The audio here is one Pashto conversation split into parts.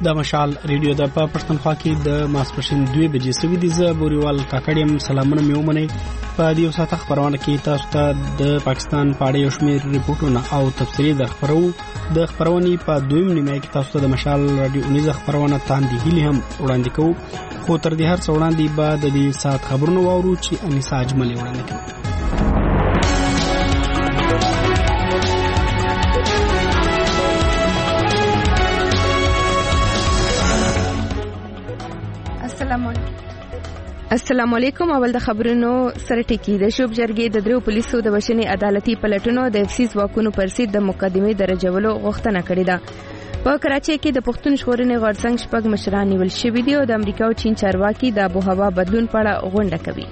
د مشال ریډیو د پښتونخوا کې د ماسپښین 2 بجې سوي دي. زه بوريوال کاکړیم سلامونه مې ومنئ. په دې ساعت خبرونه کې تاسو ته د پاکستان په اړه یو شمېر ریپورتونه او تفصیلي د خبرونې په دویم نیمه کې تاسو ته د مشال رادیو 19 خبرونه تاندې هلي هم وړاندې کوو. خو تر دې هر څه وړاندې به د دې ساعت خبرونه واورو چې انیسا اجملي وړاندې کوي. السلام علیکم. اول د خبرونو سره ټکی. د شوب جرګې د درو پولیسو د وشنې عدالتي پلټنو د افسیز واکونو پر ضد د مقدمې درجولو غوښتنه کړې ده. په کراچۍ کې د پښتون ژغورنې غورځنګ شپږ مشران نیول شوي دي او د امریکا او چین چارواکي د آب و هوا بدلون په اړه غونډه کوي.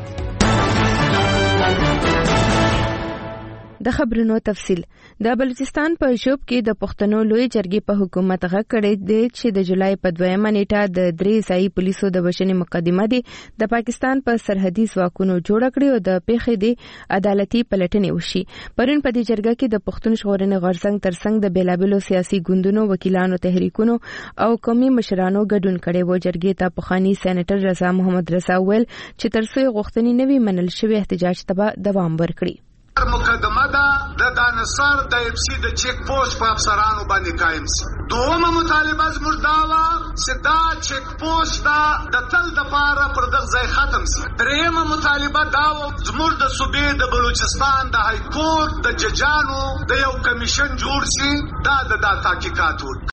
د خبرونو تفصیل. د بلوچستان په شوب کې د پښتنو لوی جرګې په حکومت غږ کړی دی چې د جولای په 2 نیټه د درې ځایي پولیسو د وشنې مقدمه دی د پاکستان په سرحدي ځواکونو جوړ کړی او د پیښې دی عدالتي پلټنې وشي. پرون په دې جرګه کې د پښتون ژغورنې غورځنګ ترڅنګ د بیلابلو سیاسي ګوندونو وکیلانو تحریکونو او قومي مشرانو ګډون کړي وو. جرګې ته پخوانی سېنیټر رضا محمد رضا ویل چې ترڅو غوښتنې نوي منل شوی احتجاج ته دوام ورکړي. مقدمه ده د دانسر د افسی د چیک پوسټ په افسرانو باندې قائم شي. دومره مطالبه زموږ دا و چې دا چیک پوسټ د تل د پاره پر دغه ځای ختم شي. دریمه مطالبه دا و زموږ د صوبې د بلوچستان د های کورټ د ججانو د یو کمیشن جوړ شي دا د تحقیقات وکړي.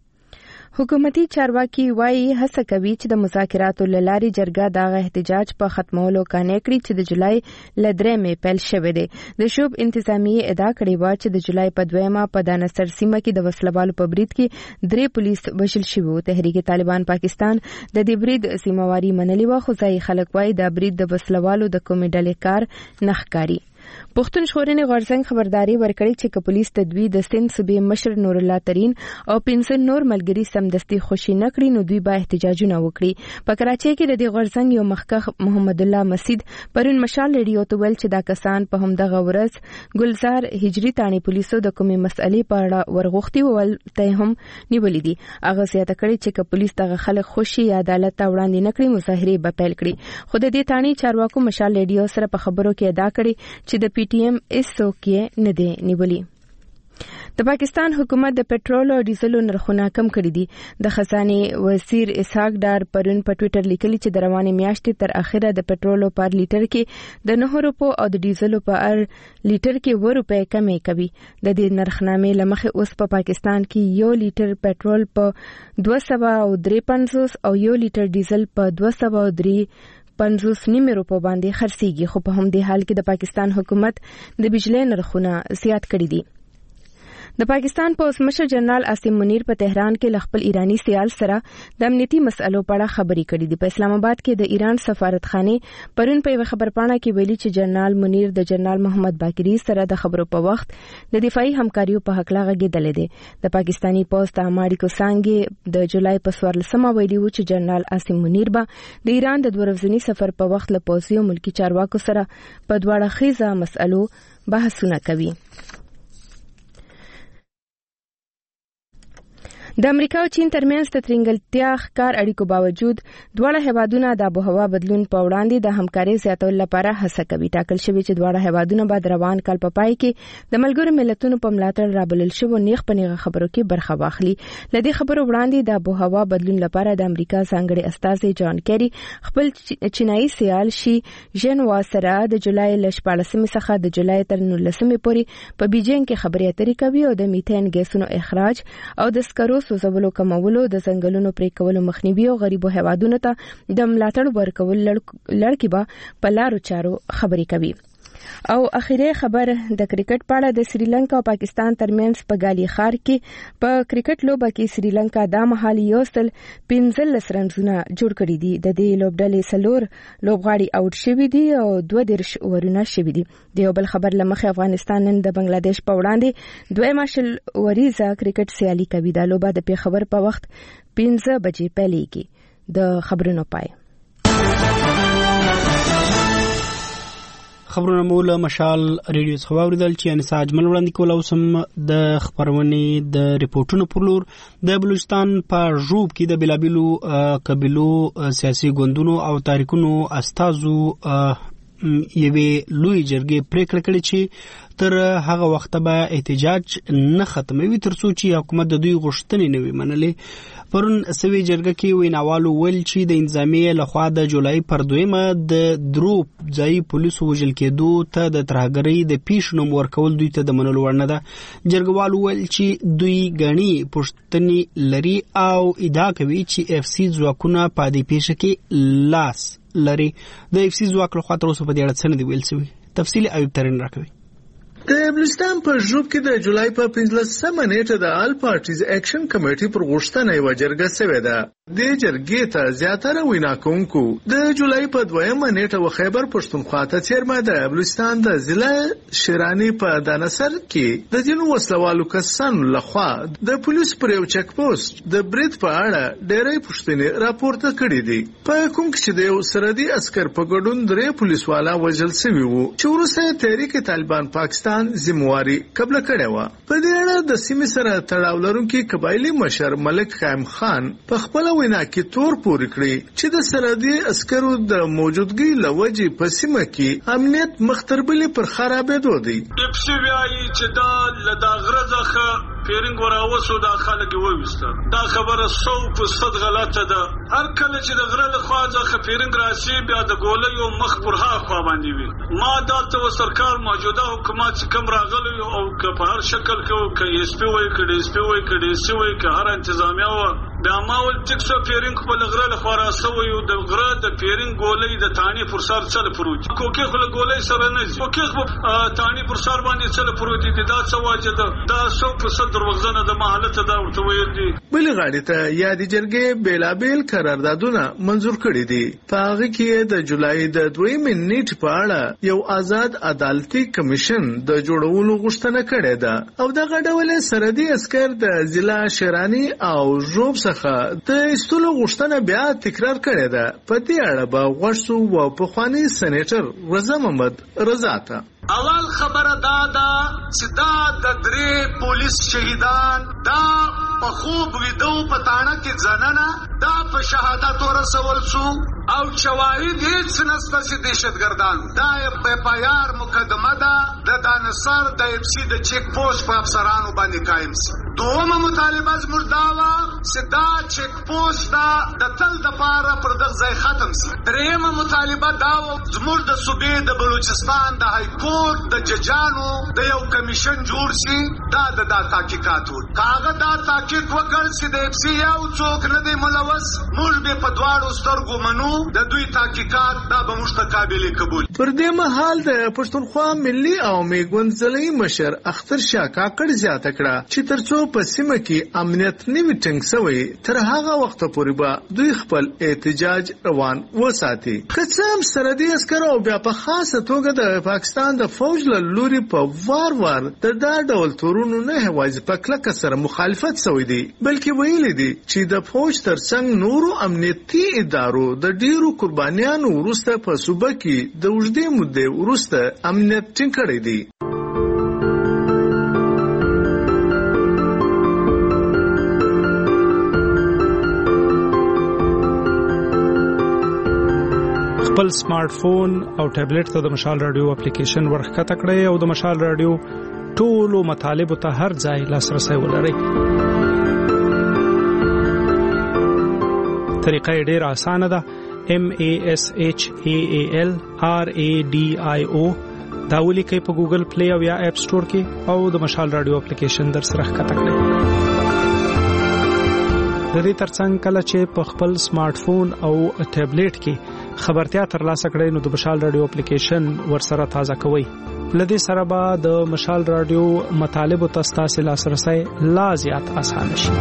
حکومتي چارواکي وايي هڅه کوي چې د مذاکراتو لاري جرګه دغه احتجاج په ختمولو کانې کړي چې د جولای لدرې مې پیل شوه دی. د شوب انتظامیه ادعا کړې و چې د جولای په 2 په دانسر سیمه کې د وسلوالو په برید کې 3 پولیس وژل شوي. تحریک طالبان پاکستان د دې برید سیمواري منلې و خو ځای خلک وايي د برید د وسلوالو د کومې ډلې کار نخکاری. پښتون ژغورنې غورځنګ خبرداري ورکړي چې پولیس تدوی د سند صوبې مشر نور الله ترين او 500 نور ملګری سمدستي خوشي نکړي نو دوی به احتجاجونه وکړي. په کراچۍ کې د غورځنګ یو مخکخ محمد الله مسجد پرون مشال ریډیو ته ویل چې دا کسان په همدغه ورځ ګلزار هجری تانی پولیسو د کومې مسئلې په اړه ورغوښتي ول ته هم نیولې دي. هغه زیاته کړي چې پولیس دغه خلک خوشي عدالت ته وړاندې نکړي مظاهره به پیل کړي. خو د دې تانی چارواکو مشال ریډیو سره په خبرو کې ادا کړي چې د پی ټی ایم اسوکې نه دی نیولې. د پاکستان حکومت د پټرول او ډیزل نرخونه کم کړي دي. د خزانه وزیر اسحاق ډار پرون په ټوئیټر لیکلي چې د روانې میاشتې تر اخره د پټرول پر لیټر کې د 9 روپو او د ډیزل پر لیټر کې 2 روپے کمې کوي. د دې نرخنامې لمخې اوس په پاکستان کې 1 لیټر پټرول په 253 او 1 لیټر ډیزل په 203.50 روپو باندې خرڅيږي. خو په همدې حال کې د پاکستان حکومت د بجلی نرخونه زیات کړي دي. د پاکستان پولیس مشر جنرال عاصم منیر په تهران کې خپل ایرانی سیال سره د امنیتي مسلو په اړه خبرې کړې دي. په اسلام آباد کې د ایران سفارتخانه پرون په خبرپاڼه کې ویلي چې جنرال منیر د جنرال محمد باقری سره د خبرو په وخت د دفاعي همکاریو په حق لا غږیدلې دي. د پاکستانی پوسټ امریکا څنګه د جولای په 14 ویلي و چې جنرال عاصم منیر به د ایران د 2 ورځني سفر په وخت له پوځي او ملکی چارواکو سره په دواړه خیزه مسلو بحثونه کوي. د امریکا او چین ترمنځ د ترنګلتیا ښکار اړیکو باوجود دواړه هیوادونه د آب و هوا بدلون په وړاندې د همکارۍ زیاتولو لپاره هڅه کوي. ټاکل شوی چې دواړه هیوادونه به روان کال په پای کې د ملګرو ملتونو په ملاتړ رابلل شوی نیغ په نیغه خبرو کې برخه واخلي. لدې خبرو وړاندې د آب و هوا بدلون لپاره د امریکا ځانګړي استازي جان کیری خپل چینایي سیال شي جنوا سره د جولای ل 14 څخه د جولای تر 19 پورې په بیجینګ کې خبرې اترې کوي او د میثین ګیسونو اخراج او د سکرو سوزولو کمولو د ځنګلونو پرې کولو مخنیوي او غریبو هیوادونو ته د ملاتړ ورکول لړکی به په لارو چارو خبرې کوي. او اخیری خبر د کرکټ په اړه د سریلانکا او پاکستان ترمنځ په ګالي ښار کې په کرکټ لوبه کې سریلانکا د محل یوستل 15 رنونه جوړ کړي دي. د دې لوبډلې سلور لوبغاړي اوټ شوي دي او 22 اورونه شوي دي. د یو بل خبر لمخې افغانستان نن د بنگلاديش په وړاندې 2 ماشل وریزه کرکټ سیالي کوي. د لوبه د پیښور په وخت 15 بجې پیلېږي. د خبرونو پای خبرونه مو له مشال ریډیو څخه واوریدل چې انسا اجمل وړاندې کول او سم د خبرونې د ریپورتونو پر لور د بلوچستان په ژوب کې د بلابلو قبیلو سیاسي ګوندونو او تاریخونو استازو یوې لوی جرګې پریکړه کړې چې تر هغه وخت به احتجاج نه ختموي تر څو چې حکومت د دوی غوښتنې نه وي منلې. پرون سوي جرګه کې ویناوالو ویل چې د انتظامیې لخوا د جولای پر 2 د درو ځای پولیسو وژل کېدو ته د ترهګرۍ د پیش نوم ورکول دوی ته د منلو وړ نه ده. جرګوالو ویل چې دوی غني پوښتنې لري او ادعا کوي چې اف سي ځواکونه په دې پیښه کې لاس لري. د اف سي ځواک لخوا تر اوسه په دې اړه څه نه دی ویل شوی. تفصیل ایوب ترین راکوي. د بلوچستان په ژوب کې د جولای په 15 نیټه د آل پارټیز اکشن کمیټې پر غوښتنه یو جرګه شوې ده. د جرګې ته زیاتره وینا کوونکو د جولای په 2 نیټه و خیبر پښتونخوا ته چیرمه د بلوچستان د ضلع شیرانی په دانسر کې د جنو وسلوالو کسانو لخوا د پولیس پر یو چک پوسټ د برید په اړه ډېرې پوښتنې راپورته کړې دي. په کوم کې د یو سرحدي عسكر په ګډون 3 پولیس والا وژل شوي وو چې وروسته تحریک طالبان پاکستان ذمہواری قبل کړې و. په دې اړه د سیمې سره تړاو لرونکي قبایلی مشر ملک خیم خان په خپل وینا کې تور پورې کړی چې د سرحدي عسکرو د موجودګۍ لوجې په سیمه کې امنیت مختربلې پر خرابېدو دی. اپسی وایي چې دا لداغره ځخه پیرنګ وراوسو دا خلک وويسته. دا خبره 100% غلطه ده. هر کله چې د غره له خوا ځخه پیرنګ راشي بیا د ګولۍ او مخ پر ها خوا باندې وي. ما دلته سرکار موجوده حکومت کم راغلی او که په هر شکل کې که اس پی وای کړي اس پی وای کړي سی وای که هر انتظامیه و بیا ما ول ټیکسو پیرنګ په لغره له خوا راسوي او د غره د پیرنګ ګولۍ د تانی پر سر څل پروت کوکه خل ګولۍ سره نه ځي کوکه تانی پر سر باندې څل پروت دي. دا څه واجه ده. دا 100% دروغجنه د محلته دا ورته ویل دي. بل غاړي ته یادې جرګې بیلابل قراردادونه منزور کړي دي. په هغه کې د جولای د 2 نیټ په اړه یو آزاد عدالتي کمیشن د جوړولو غوښتنه کړې ده او دغه ډول سرحدي عسكر د ضلع شیرانی او ژوب څخه د استلو غوښتنه بیا تکرار کړې ده. په دې اړه به غوښتو او پخوانی سېنیټر رضا محمد رضا ته اول خبره دا ده چې دا د 3 پولیس شهیدان دا په خوب ویدو په تاڼه کې ځننه دا په شهادت ورسول شو او شواهد هیڅ نشته چې دهشتګردان دا په پایار مقدمه ده د دانسر د اف سي د چیک پوسټ په افسرانو باندې قائم شي. دومره مطالبه زموږ دا وه چې دا چیک پوسټ دا د تل دپاره پر دغه ځای ختم شي. درېیمه مطالبه دا وه زموږ د صوبې د بلوچستان د های کورټ د ججانو د یو کمیشن جوړ شي دا د تحقیقات وکړي. که هغه دا تحقیق وکړ چې د اف سي یو څوک نه دی ملوث موږ به په دواړو سترګو منو د دوی تحقیقات دا به موږ ته قابل قبول. پر دې مهال د پښتونخوا ملي عوامي ګوند ضلعي مشر اختر شاه کاکړ زیاته کړه چې ترڅو په سیمه کې امنیت نه وي ټینګ شوی تر هغه وخت پورې به دوی خپل احتجاج روان وساتي. که څه هم سرحدي عسکر او بیا په خاصه توګه د پاکستان د فوج له لوري په وار د دا ډول تورونو نه هوایي په کلکه سره مخالفت شوی دی بلکې ویلي دي چې د فوج ترڅنګ نورو امنیتي ادارو د ډیرو قربانیانو وروسته په صوبه کې د اوږدې مودې وروسته امنیت ټینګ کړی دی. خپل سمارټ فون او ټابلیټ ته د مشال رادیو اپلیکیشن ورخکته کړئ او د مشال رادیو ټولو مطالبه ته هر ځای لاسرسي ولرئ. طریقه ډیره اسانه ده. MASHAAL RADIO دا ولیکئ په ګوګل پلی او یا اپ سٹور کې او د مشال رادیو اپلیکیشن در سره ښکته کړئ. د دې ترڅنګ کله چې په خپل سمارټ فون او ټابلیټ کې خبرتیا ترلاسه کړئ نو د مشال رادیو اپلیکیشن ورسره تازه کوئ. لدې سره به د مشال رادیو مطالب او تاسو لاسرسي لا زیات آسان شي.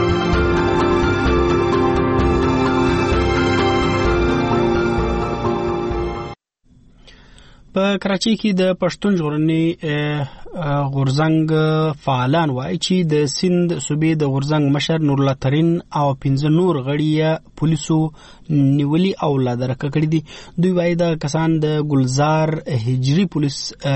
په کراچۍ کې د پښتون ژغورنې غورځنګ فعالان وایي چې د سند صوبې د غورځنګ مشر نور الله ترین او 15 نور غړي پولیسو نیولي او لا درکه کړي دي. دوی وايي د کسان د ګلزار هجری پولیس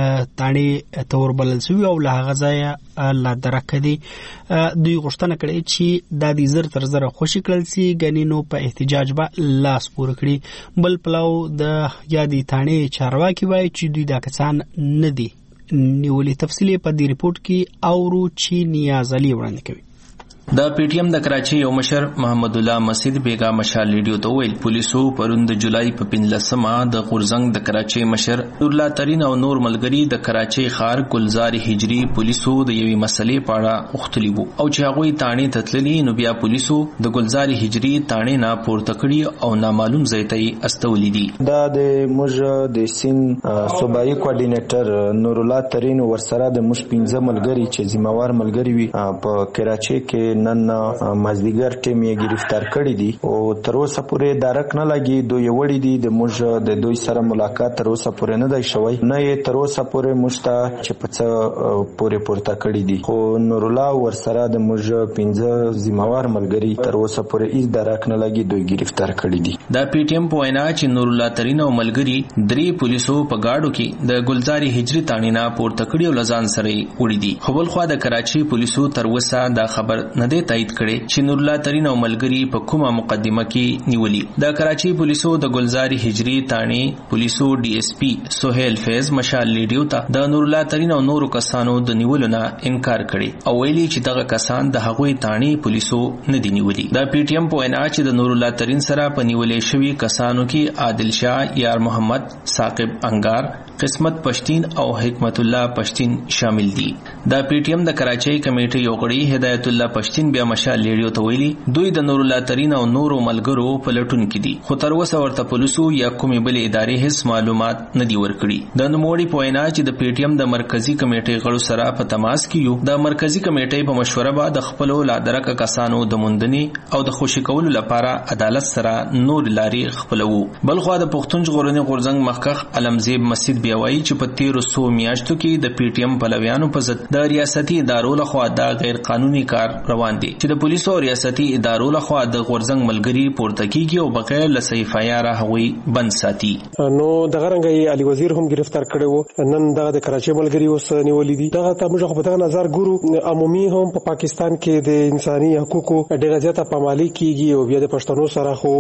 تاڼې تور بلل شوی او له هغه ځایه لا درکه دي. دوی غوښتنه کړې چې د دې زر تر زره خوشي کړل سي غنینو په احتجاج به لاس پور کړي. بل پلاو د یادې تاڼې چارواکي وايي چې دوی د کسان نه دي نیولي. تفصیل په دې ریپورت کې اورو چې نیاز علي وړاندې کوي. د پی ټی ایم د کراچي یو مشر محمد الله مسجد بیگا مشال ریډیو ته ویل پولیسو پرون د جولای په 15مه د غورزنګ د کراچي مشر نور الله ترين او نور ملګری د کراچي ښار ګلزار هجری پولیسو د یوې مسلې په اړه وختلی وو او چې هغه تاڼې تتللی نو بیا پولیسو د ګلزار هجری تاڼې نه پورته کړی او نامعلوم ځای ته استولې دي. دا د موږ د سین صوبایي کوارډینیټر نور الله ترين ورسره د موږ 15 ملګری چې ذمہوار ملګری وي په کراچي کې نن مازدیګر ټیم یې گرفتار کړی دي او تر اوسه پورې دارک نه لګي. دوی وړي دي د موږ د دوی سره ملاقات تر اوسه پورې نه دی شوی، نه یې تر اوسه پورې مشته چې په څه پورې پورته کړی دي. خو نور الله ورسره د موږ 15 ذمہوار ملګری تر اوسه پورې هیڅ دارک نه لګي دوی گرفتار کړی دي. دا پی ټی ایم په وینا چې نور الله ترين او ملګری درې پولیسو په گاډو کې د ګلزاري هجری تاڼې نه پورته کړی او لزان سره وړي دي. خو بل خو د کراچي پولیسو تر اوسه دا خبر نه دی تایید کړي چې نور الله ترين او ملګری په کومه مقدمه کې نیولي. د کراچي پولیسو د ګلزاري هجری تاڼې پولیسو ډي اس پی سہیل فیض مشال ریډیو ته د نور الله ترين او نورو کسانو د نیولو نه انکار کړي او ویلي چې دغه کسان د هغوی تاڼې پولیسو نه دي نیولي. د پی ټی ایم په وینا چې د نور الله ترين سره په نیولې شوی کسانو کې عادل شاه، یار محمد، ثاقب انگار، قسمت پشتین او حکمت الله پشتین شامل دي. د پی ټی ایم د کراچي کمیټې یو غړي هدایت الله پشتین بیا مشال ریډیو ته ویلي دوی د نور الله ترين او نورو ملګرو په لټون کې دي خو تر اوسه ورته پولیسو یا کومې بلې ادارې هیڅ معلومات نه دي ورکړي. د نوموړي په وینا چې د پی ټی ایم د مرکزی کمیټې غړو سره په تماس کې یو د مرکزی کمیټې په مشوره به د خپل لادرک کسانو د موندنې او د خوشی کولو لپاره عدالت سره نور لارې خپلوو. بل خو د پښتون ژغورنې غورزنګ مخکخ علمزیب مسجد بیا وایي چې په 1300 میاشتو کې د پی ټی ایم پلویانو په ضد د ریاستي ادارو لخوا دا غیر قانوني کار روان دي چې د پولیسو او ریاستي ادارو لخوا د غورزنګ ملګری پورته کیږي او بغیر له صحیح فایره هغوی بند ساتي. نو دغه رنګي علي وزیر هم گرفتار کړي وو. نن دغه د کراچي ملګری اوس نیولې دي. دغه ته موږ په دغه نظر ګورو عمومي هم په پاکستان کې د انساني حقوقو ډېر زیاته پامالي کیږي او بیا د پښتنو سره خو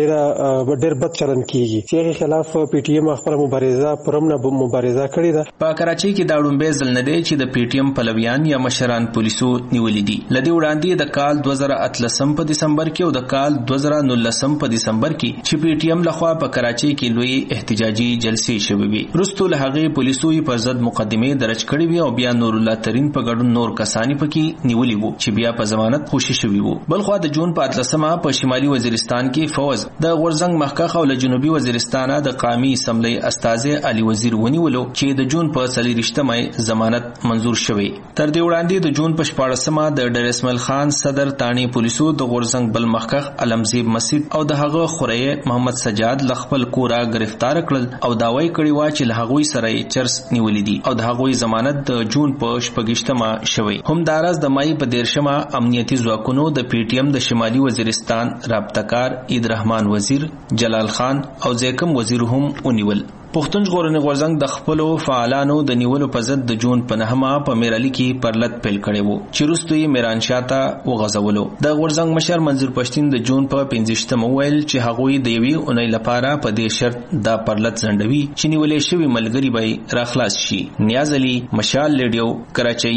ډېر بد چلن کیږي چې هغه خلاف پی ټی ایم خپل مبارزه پرمنه مبارزه کړې ده. په کراچي کې دا ډومبه ځل نه دی چې د پی ټی ایم پلویان یا مشران پولیسو نیولې دي. لدی وړاندې د کال 2018 په دسمبر کې او د کال 2019 په دسمبر کې چې پی ټی ایم لخوا په کراچي کې لوی احتجاجي جلسې شوې وي. وروسته له هغې پولیسو یې پر ضد مقدمې درج کړې وي او بیا نور الله ترين په ګډون نور کسان پکې نیولي وو چې بیا په ضمانت خوشي شوي وو. بل خو د جون په 18مه په شمالي وزیرستان کې فوج د غورزنګ مخکخ او له جنوبي وزیرستان د قومي اسمبلی استازي علي وزیر ونیولو چې د جون په 30مه ضمانت منزور شوی. تر دې وړاندې د جون په 14مه د ډیر اسماعیل خان صدر تاڼې پولیسو د غورزنګ بل مخکخ علمزیب مسجد او د هغه خوري محمد سجاد لخپل کورا گرفتار کړل او داوی کړی و چې له هغوی سره چرس نیولې دي او د هغوی ضمانت د جون په 28مه شوی. هم داراز د مای په 13مه امنیتي ځواکونو د پی ټی ایم د شمالي وزیرستان رابطه‌کار عید رحمان وزیر، جلال خان او زیکم وزیر هم ونیول. پښتون ژغورنې غورزنګ د خپل فعالانو د نیولو په ضد د جون په 9مه په میرالي کې پرلط پیل کړی وو چې وروسته یې میران شاه ته وغځولو. د غورزنګ مشر منظور پښتین د جون په 15مه ویل چې هغوی د یوې اونۍ لپاره په دې شرط دا پرلط ځنډوي چې نیولې شوی ملګری به راخلاص شي. نیاز علي، مشال ریډیو، کراچۍ.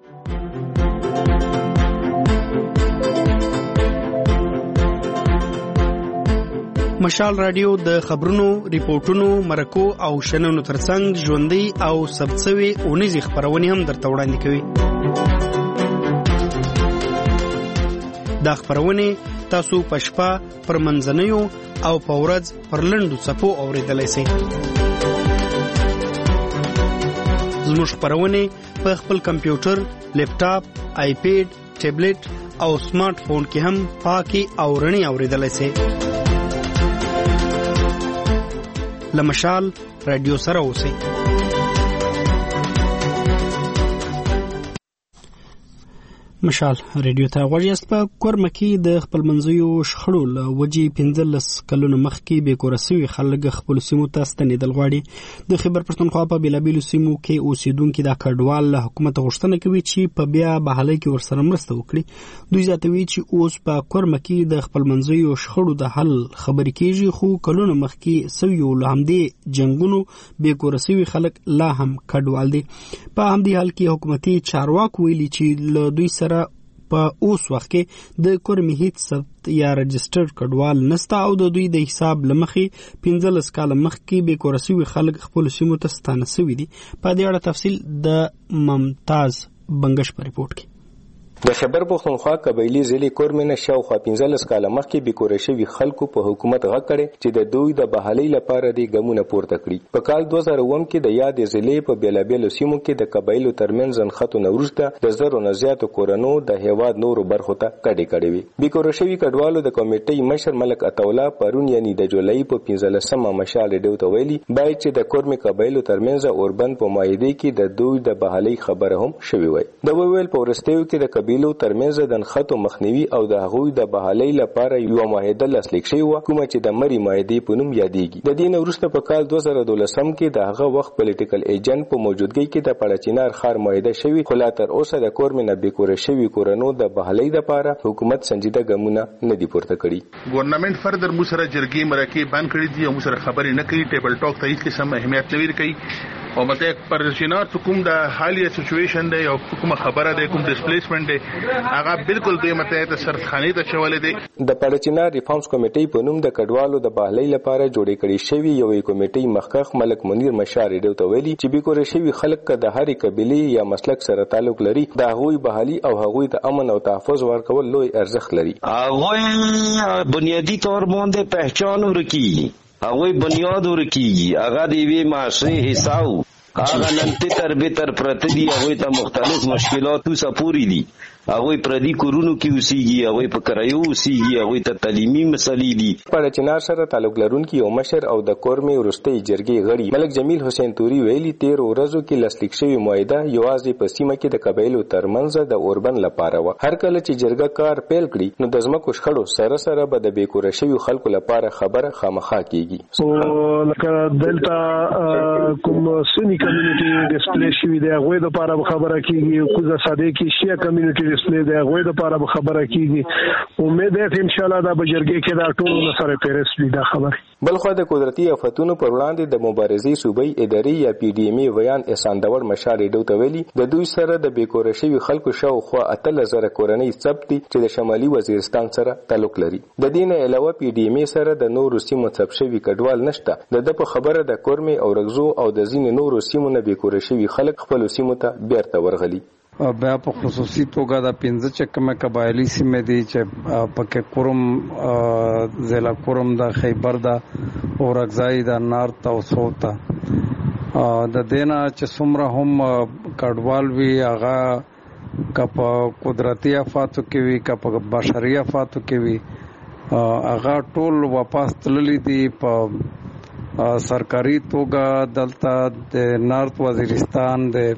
مشال رادیو د خبرونو، ریپورتونو، مرکو او شننو ترڅنګ ژوندۍ او ثبتسوي اونیزي خبرونه هم درته وړاندې کوي. دا خبرونه تاسو په شپه پر منځنیو او په ورځ پر لنډو صفو اوریدلای شئ. زموږ خبرونه په خپل کمپیوټر، لیپټاپ، آیپیډ، ټابلیټ او سمارټ فون کې هم پاکي او رڼي اوریدلای شئ. لمشال رادیو سره اوسئ. مشال ریډیو ته غوړیاست. په کورمکی د خپل منځیو شخړو له وجې 15 کلونو مخکې به کورسوي خلک خپل سیمو ته ستنېدل غواړي. د خیبر پښتونخوا په بیلابیلو سیمو کې اوسیدونکو د کډوال له حکومت غوښتنه کوي چې په بیا بحالۍ کې ورسره مرسته وکړي. دوی زیاتوي چې اوس په کورمکی د خپل منځیو شخړو د حل خبرې کیږي، خو کلونو مخکې سویو له همدې جنگونو به کورسوي خلک لا هم کډوال دي. په همدې حال کې حکومتي چارواکو ویلي چې له دوی سره په اوس وخت کې د کورمي هیڅ ثبت یا رجستر کډوال نسته او د دوی د حساب لمخې 15 کال مخکې به کورسوي خلک خپل سیمو ته ستانه شوي دي. په دې اړه تفصیل د ممتاز بنگش په ریپورت کې. د خیبر پښتونخوا قبایلی ضلع کورمنه شاوخوا 15 کال مخکې بیکوره شوي خلکو په حکومت غږ کړي چې د دوی د بحالۍ لپاره د ګامونه پورته کړي. په کال 2009 کې د یاد ضلع په بیلابیلو سیمو کې د قبایلو ترمنځ ځنخته وروسته د زرو نه زیاتو کورنو د هیواد نورو برخو ته کډې وي. بیکوره شوي کډوالو د کمیټې مشر ملک عطاالله پرون یعنی د جولای په 15مه مشال ډیو ته ویلي باید چې د کورمي قبایلو ترمنځ اوربند په مایده کې د دوی د بحالۍ خبره هم شوي وي. د ویل په ورستیو کې د قبیلو ترمنځ د نخښتو مخنیوي او د هغوی د بحالۍ لپاره یو معاهده لاسلیک شوې وه، کومه چې د مری معاهدې په نوم یادېږي. د دې نه وروسته په کال 2012 کې د هغه وخت پولیټیکل ایجنټ په موجودګۍ کې د پړچینار ښار معاهده شوې، خو لا تر اوسه د کورمې نه بیکوره شوي کورنو د بحالۍ لپاره حکومت سنجیده ګامونه نه دي پورته کړي. ګورنمنت فردر مو سره جرګې مرکې بند کړي دي او مو سره خبرې نه کوي، ټیبل ټاک ته هیڅ قسم اهمیت نه ورکوي او مته پرچینار کوم د حالیه سچويشن دی او کوم خبره دی، کوم ډیسپلیسمنت دی، هغه بالکل دوی مته ته سرخانه ته چولې دي. د پړچینار ریفارمز کمیټې په نوم د کډوالو د بحالۍ لپاره جوړې کړې شوی یو کمیټې مخکخ ملک منیر مشار ډیو ته ویلي چې بیکوره شوی خلک د هرې قبیلې یا مسلک سره تعلق لري، د هغوی بحالي او هغوی ته امن او تحفظ ورکول لوی ارزښت لري. هغوی بنیادی طور باندې پہچان ورکیږي، هغوی بنیاد ورکیږي، هغه د یوې معاشرې حصه هغه نن تر به تر پرته دي، هغوی ته مختلف مشکلات سپوري دي، هغوی پردي کورونو کې اوسېږي، هغوی په کرایو اوسېږي، هغوی ته تعلیمي مسلې دي. پړچینار سره تعلق لرونکي یو مشر او د کورمې وروستۍ جرګې غړي ملک جمیل حسین توري ویلي 13 ورځو کې لاسلیک شوې معاهده یوازې په سیمه کې د قبایلو ترمنځ د اوربند لپاره وه. هر کله چې جرګه کار پیل کړي نو د ځمکو شخړو سره سره به د بیکوره شویو خلکو لپاره خبره خامخا کیږي. لکه دلته کوم سنی کمیونټي ډسپلی شوي دی، هغوی لپاره خبره کیږي، کوزه ساده کې شیعه کمیونټي ډسپلی دی، هغوی لپاره خبره کیږي. امید ده چې ان شاء الله دا به جرګې کې دا ټول سره پیرس وي دا خبره. بلخو د قدرتي آفتونو پر وړاندې د مبارزې صوبایي ادارې یا پی ډی ایم ای ویان احسان داور مشال ډیو ته ویلي د دوی سره د بیکوره شوي خلکو شاوخوا 8000 کورنۍ ثبت دي چې د شمالي وزیرستان سره تعلق لري. د دې نه علاوه پی ډی ایم ای سره د نورو سیمو ثبت شوي کډوال نشته. د په خبره د کورمې او رغزو او د ځینې نورو سیمو نه بیکوره شوي خلک خپل سیمو ته بیرته ورغلي. بیا په خصوصي توګه د 15 چکمه قبایلی سیمې دي چې پکې کورم ضلع کورم د خیبر د اورګزای د نارت او سوت د دینا چې څومره هم کډوال وی هغه کپ قدرتي آفاتو کې وی کپ بشري آفاتو کې وی هغه ټول واپس تللی دي. په سرکاري توګه دلته د نارت وزیرستان د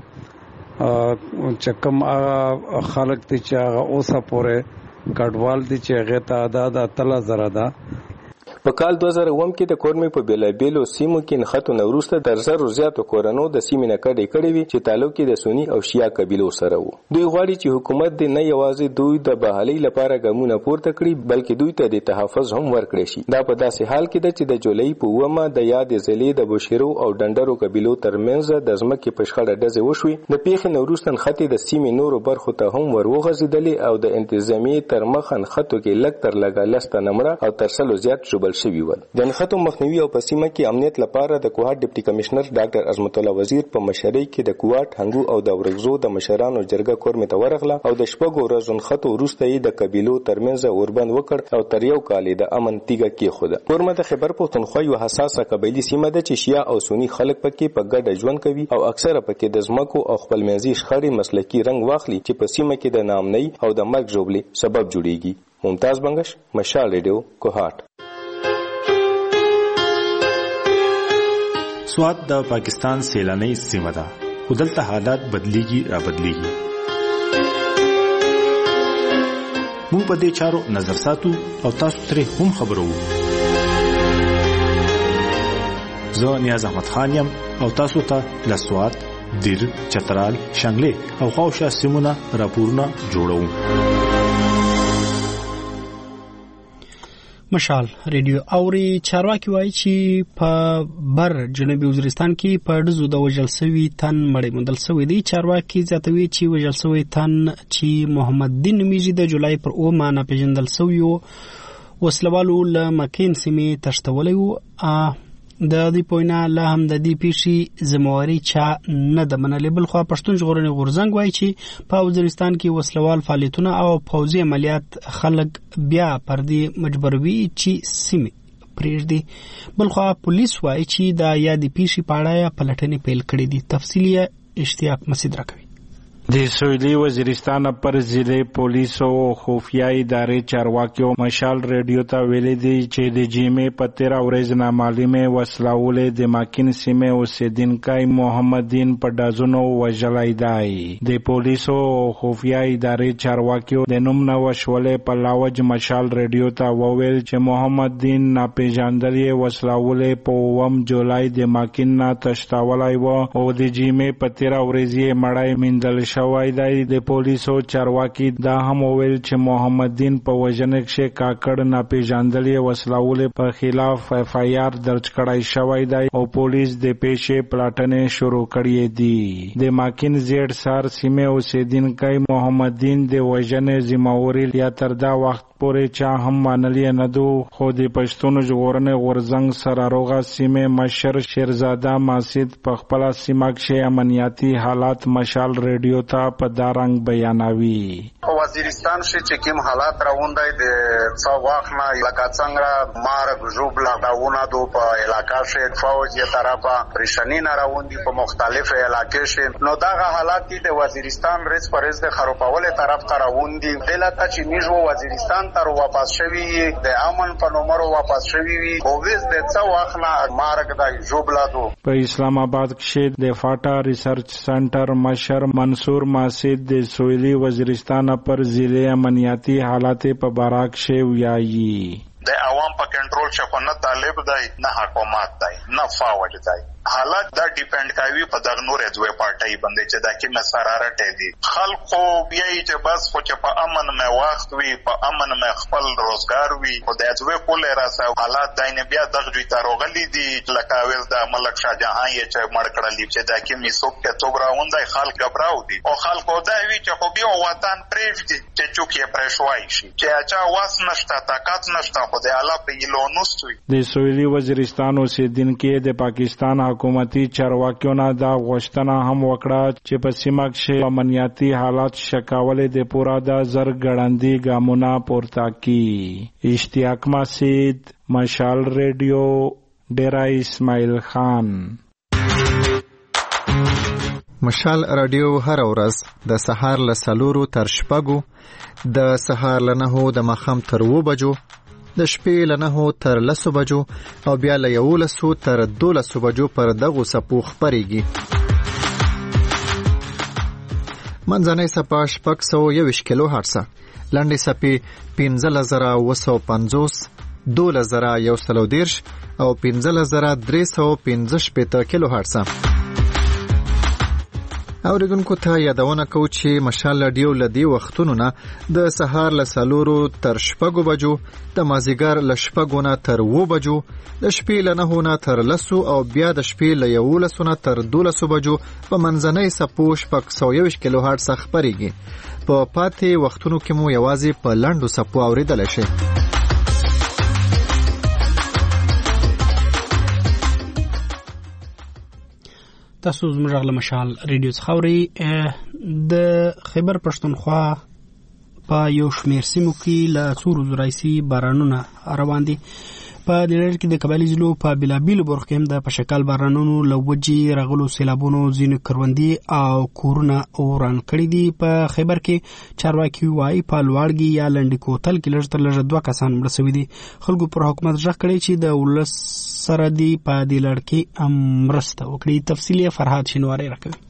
چکم خلق دي چې هغه اوسه پورې کډوال دي چې هغه تعداد 3000 ده. په کال 2009 کې د کورمې په بیلابیلو سیمو کې نخښتو نه وروسته تر 1000 زیاتو کورنو د سیمې نه کډې وي چې تعلق کې د سنی او شیعه قبیلو سره وو. دوی غواړي چې حکومت دې نه یوازې دوی د بحالۍ لپاره ګامونه پورته کړي بلکې دوی ته د تحفظ هم ورکړي شي. دا په داسې حال کې ده چې د جولای په 9مه د یاد ضلع د بوشیرو او ډنډرو قبیلو ترمنځ د ځمکې په شخړه ډزې وشوي. د پیښې نه وروسته نښتې د سیمې نورو برخو ته هم وروغځېدلې او د انتظامیې تر مخه نښتو کې لږ تر لږه 10 تنه مړه او تر 100 زیات ژوبل شوي ول. د نښتو مخنیوي او په سیمه کې امنیت لپاره د کوهاټ ډیپټي کمشنر ډاکټر عظمت الله وزیر په مشرۍ کې د کوهاټ هنګو او د ورغزو د مشرانو جرګه کورمې ته ورغله او د شپږو ورځو نښتو وروسته یې د قبیلو ترمنځ اوربند وکړ او تر یو کال د امن تیږه کېښوده. کورمه د خیبر پښتونخوا یو حساسه قبیلي سیمه ده چې شیعه او سني خلک پکې په ګډه ژوند کوي او اکثره پکې د ځمکو او خپلمنځي شخړې مسلکي رنګ واخلي چې په سیمه کې د ناامنۍ او د مرګ ژوبلې سبب جوړیږي. ممتاز بنگش، مشال ریډیو، کوهاټ. سوات د پاکستان سیلاني سیمه ده، خو دلته حالات بدلیږي را بدلیږي. موږ په دې چارو نظر ساتو او تاسو ترې هم خبرو. زه نیاز احمد خان یم او تاسو ته لسوات، دیر، چترال، شنګلې او خاوشا سیمونه راپورونه جوړوم. مشال ریډیو اوري چارواکي وایي چې په بر جنوبي وزیرستان کې په ډزو د وژل شوي تن مړی موندل شوی دی. چارواکي زیاتوي چې وژل شوی تن چې محمد دین نومیږي د جولای پر 9 ناپېژندل شوی وسلوالو له مکین سیمې تښتولی و. د دې پوینا له هم د دې پیښې ذمہواري چا نه ده منلې. بلخوا پښتون ژغورنې غورځنګ وایي چې په وزیرستان کې وسلوال فعالیتونه او پوځي عملیات خلک بیا پر دې مجبوروي چې سیمې پرېږدي. بلخوا پولیس وایي چې د یادې پیښې په اړه پلټنې پیل کړې دي. تفصیل اشتیاق مسعود راکوي. د سویلي وزیرستان پر ضلع پولیس او خفیه ادارې چارواکیو مشال ریډیو ته ویلي دي چې د جیمې په 13 ورځ نامعلومه وسلهولې د ماکین سیمې اوسیدونکی محمد دین په ډازونو وژلی دی. د پولیسو او خفیه ادارې چارواکیو د نوم نه وشولې په لاوج مشال ریډیو ته وویل چې محمد دین ناپېژندلې وسلهولې په 9 جولای د ماکین نه تښتولی و او د جیمې په 13 ورځ یې مړی موندل شوی دی. د پولیسو چارواکي دا هم وویل چې محمد دین په وژنه کې کاکړ ناپېژندلې وسلهولې په خلاف FIR درج کړای شوی دی او پولیس د پیښې پلټنې شروع کړې دي. د ماکین زیړ سار سیمې اوسیدونکی محمد دین د وژنې ذمہواري یا تر دا وخت پورې چا هم منلې نه دو، خو د پښتون ژغورنې غورځنګ سره روغه سیمې مشر شیرزاده ماسید په خپل سیمه کې امنیتي حالات مشال ریډیو ته په دارنګ بیانوي. وزیرستان چې کوم حالات راوندای د څو وخت نه لکه څنګه مارګ جوبلا داونه دو په علاقې کې فوجي طرفه پریشانی راوندي په مختلف علاقې کې نو دا حالات د وزیرستان رس پرز د خروپاول طرف ته راوندي دلته چې نیجو وزیرستان تر واپس شوی د امن په نومر واپس شوی وي او وز د څو وخت نه مارګ د جوبلا دو. په اسلام آباد کې د فاټا ریسرچ سنټر مشر منصور ماسید د سویلي وزیرستان پر ضلع امنیتي حالات په باراک شی ویایي. د عوام په کنټرول شپه نه طالب دی نه حکومت دی نه فوج دی. حالات دا ډیپند کوي په دغه نورې دوه پارټي باندې چې دا کې مسارارت دي. خلکو بیا چې بس خو چې په امن مې وخت وي په امن مې خپل روزګار وي او د دوه کول راسه حالات داینه بیا دغه دوی تاروغلي دي لکه ول د ملک شاه جهان یې چې مړ کړل چې دا کې میسوک ته توګراوندای خلک غبراو دي او خلکو دا وی چې خو بیا وطن پرېږدي چې چوکې پرېښوي شي چې اچا واس نشته طاقت نشته خو د الله په یلونوستوي. د سویلي وزیرستان اوسیدونکو د پاکستان حکومتي چارواکیو نه دا غوښتنه هم وکړه چې په سیمه کې امنیتي حالات شکاولې د پورا د زرګړندې ګامونه پورته کړي. اشتیاق مسعود مشال ریډیو ډیرا اسماعیل خان. مشال رادیو هر ورځ د سهار له 4 تر 6 د سهار له 9 د ماښام تر 2 بجو د شپې له 9 تر 10 بجو او بیا له 11 تر 12 بجو پر دغه سپو خبريږي. منځنۍ سپا 621 کیلو هرتز، لنډې سپې 15950، 12110 او 15315 کیلو هرتز. اوریدونکو ته یادونه کوم چې مشال رادیو لدی وختونو نه د سهار له 4 تر 6 بجو، د مازیګر له 6 نه تر 2 بجو، د شپې له 9 نه تر 10 او بیا د شپې له 11 نه تر 12 بجو په منځنۍ سپو 621 کیلو هرتز خبريږي. په پاتې وختونو کې مو یوازې په لاندو سپو اوریدل شي. تاسو زموږ له مشال ریډیو څخه اورئ. د خیبر پښتونخوا په یو شمېر سیمو کې له څو ورځو راهیسې بارانونه روان دي. په دې لړ کې د قبایلي ضلعو په بېلابېلو برخو کې هم د پشکال بارانونو له وجې راغلو سیلابونو ځینې کروندې او کورونه وران کړي دي. په خیبر کې چارواکي وایي په لوړګي یا لنډي کوتل کې لږ تر لږه 2 کسان مړه شوي دي. خلکو پر حکومت غږ کړی چې د ولس سره دی په دې لړ کې مرسته وکړي. تفصیل فرهاد شینواری راکوي.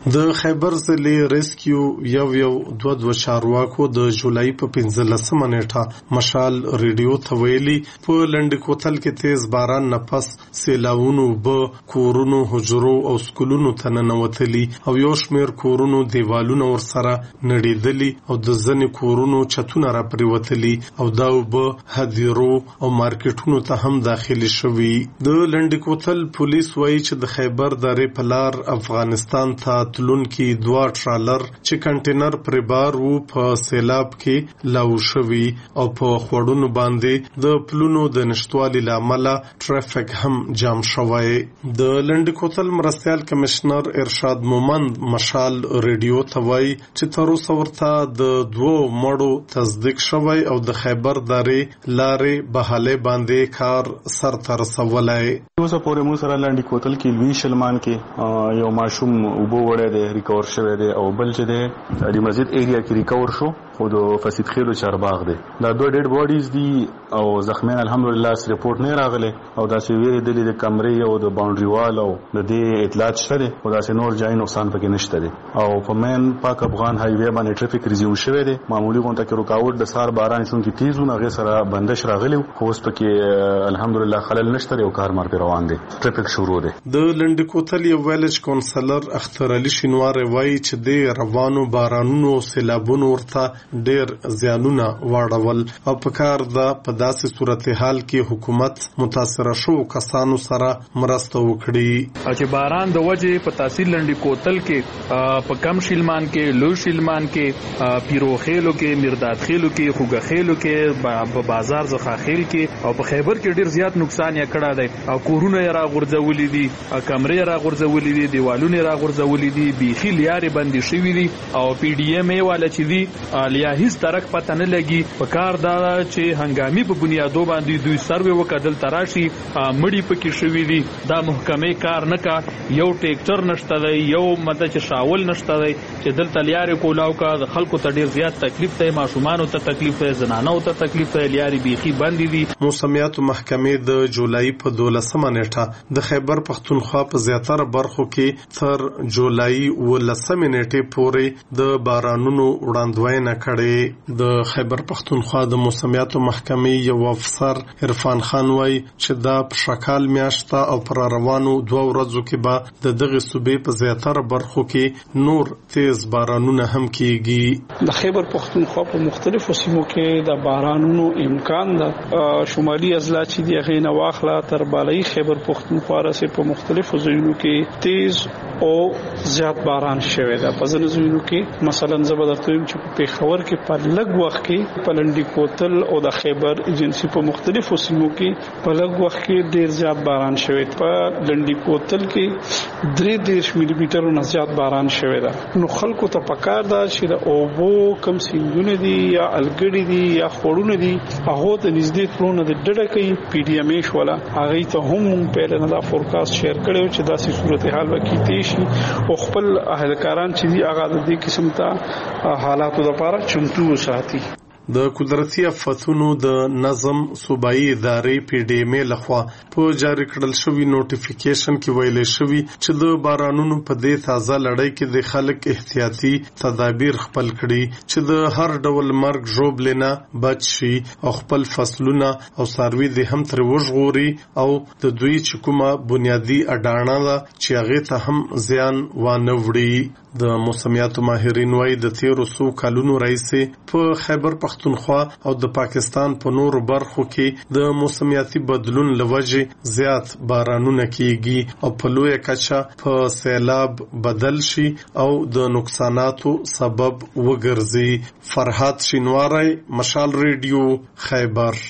د خیبر ضلع ریسکیو یو 22 چارواکو د جولای په 15 نیټه مشال ریډیو ته ویلي په لنډ کوتل کې تیز باران نه پس سیلاوونو به کورونو حجرو او سکولونو ته ننوتلي او یو شمېر کورونو دیوالونه ورسره نړېدلي او د ځینې کورونو چتونه را پریوتلي او دا به هدیرو او مارکیټونو ته هم داخلي شوي. د لنډ کوتل پولیس وایي چې د خیبر درې په لار افغانستان ته تلونکي 2 ټرالر چې کنټینر پر بار وو په سیلاب کې لاو شوي او په خوړونو باندې د پلونو د نشټوالي لامل ټرافیک هم جام شوی. د لنډ کوتل مرستيال کمشنر ارشاد مومند مشال ریډیو ته وایي چې تر اوسه ورته د 2 مړو تصدیق شوی او د خیبر درې لارې بهاله باندې کار سر ته رسولای. اوسه پورې مو سره لنډ کوتل کې لوی شلمان کې یو ماشوم وبو وړه دی ریکور شوی دی او بل چې دی د مسجد ایریا کې ریکور شو خو د فسید خیلو چارباغ دی. دا 2 ډیډ باډیز دي او زخمیان الحمدلله ریپورت نه راغله او دا چې ویری دلی د کمرې او د باونډري وال او د دې اطلاعات شته او دا چې نور ځای نقصان پکې نشته دی او په مین پاک افغان های وی باندې ټریفیک ریزیو شوی دی. معمولی غونډه کې رکاوټ د سار باران شون کې تیزونه غي سره بندش راغلی خو اوس پکې الحمدلله خلل نشته او کار مار په روان دی. ټریفیک شروع دی. د لنډ کوتل یو ویلج کونسلر اختر علي شینوار وایي چې د روانو بارانونو سیلابونو ورته ډیر زیانونه واړول او په کار ده په داسې صورتحال کې حکومت متاثر شو کسانو سره مرسته وکړي. چې باران د وجه په تحصیل لنډی کوتل کې په کم شیلمان کې لو شیلمان کې پیروخیلو کې مرداد خیلو کې خوګه خیلو کې په بازار زخه خیل کې او په خیبر کې ډیر زیات نقصان یې کړی دی او کورونه را غورځولې دي کمرې را غورځولې دي دیوالونه را غورځولې دي بیخي لیارې بندي شوې دي او پی ډی ایم ای والا چې دی لیا هیڅ ترک پته نه لګي. په کار دا چې هنګامي په بنیادو باندې دوی سروي وکړل تراشي مړی پکې شوې دي. دا محکمې کار نه کا یو ټریکټر نشته دی یو مده چې شاول نشته دی چې دلته لیارې کولاو کا د خلکو ته ډیر زیات تکلیف دی ماشومان ته تکلیف دی زنانو ته تکلیف دی لیارې بیخي باندې دي. موسمیات محکمې د جولای په 12 نیټه د خیبر پختونخوا په زیاتره برخو کې تر جولای 19 نیټه پورې د بارانونو وړاندوینه کړې. د خیبر پختونخوا د موسمیات محکمې یو افسر عرفان خان وایي چې دا په شکال میاشته او پر روانو 2 ورځو کې به د دغه صوبې په زیاتره برخو کې نور تیز بارانونه هم کیږي. د خیبر پختونخوا په مختلفو سیمو کې د بارانونو امکان ده. شمالي اضلاع چې دی غینه واخله تر بالای خیبر پختونخوا رسې په مختلفو ځایونو کې تیز او زیات باران شوی ده. په ځینو ځایونو کې مثلا زبردستویم چې په پیښور کې په لږ وخت کې په لنډی کوتل او د خیبر ایجنسی په مختلفو سیمو کې په لږ وخت کې ډیر زیات باران شوی. په لنډی کوتل کې 3 ملي میټر نه زیات باران شوی ده. نو خلکو ته پکار ده چې د اوبو کم سیندونه دي یا الګړي دي یا خورونه دي هغه ته نږدې تلونه د ډډه کوي. پی ډی ایم ای شولا هغه ته هم په لنډه فورکاست شیر کړو چې داسې صورتحال وکړي شي او خپل اهلکاران چې دی هغه د دې قسم ته حالاتو لپاره چمتو وساتي. د قدرتي آفتونو د نظم صوبایي ادارې پی ډی ایم ای لخوا په جاری کړل شوی نوټیفیکیشن کې ویل شوی چې د بارانونو په دې تازه لړۍ کې د خلک احتیاطي تدابیر خپل کړي چې د هر ډول مرګ ژوبلنه بچ شي او خپل فصلونه او ساروي د هم تر وژغوري او د دوی چې کومه بنیادی اډانه ده چې هغه ته هم زیان وانه وړي. د موسمیاتو ماهرین وايي د 1300 کلونو راځي په خیبر پختونخوا او د پاکستان په نورو برخو کې د موسمیاتي بدلون لوجه زیات بارانونه کیږي او په لوی کچه په سیلاب بدل شي او د نقصاناتو سبب وګرځي. فرحات شینواری مشال ریډیو خیبر.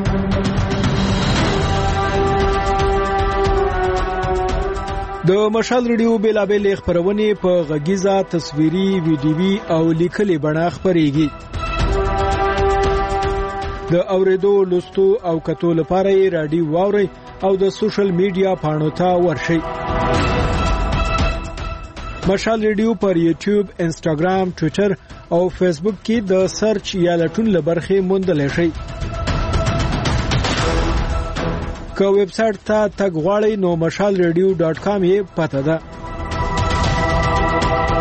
د مشال ریډیو بیلابل خبرونه په غږیزه تصویري ویډیوي او لیکلي بڼه خبريږي. د اوریدو لوستو او کتو لپاره رادیو واوري او د سوشل میډیا پاڼو ته ورشئ. مشال ریډیو پر یوټیوب، انسټاګرام، ټوئیټر او فیسبوک کې د سرچ یا لټون لبرخه موندل شي. که ویب سټ ته تګ غواړئ نو mashalradio.com یې پته ده.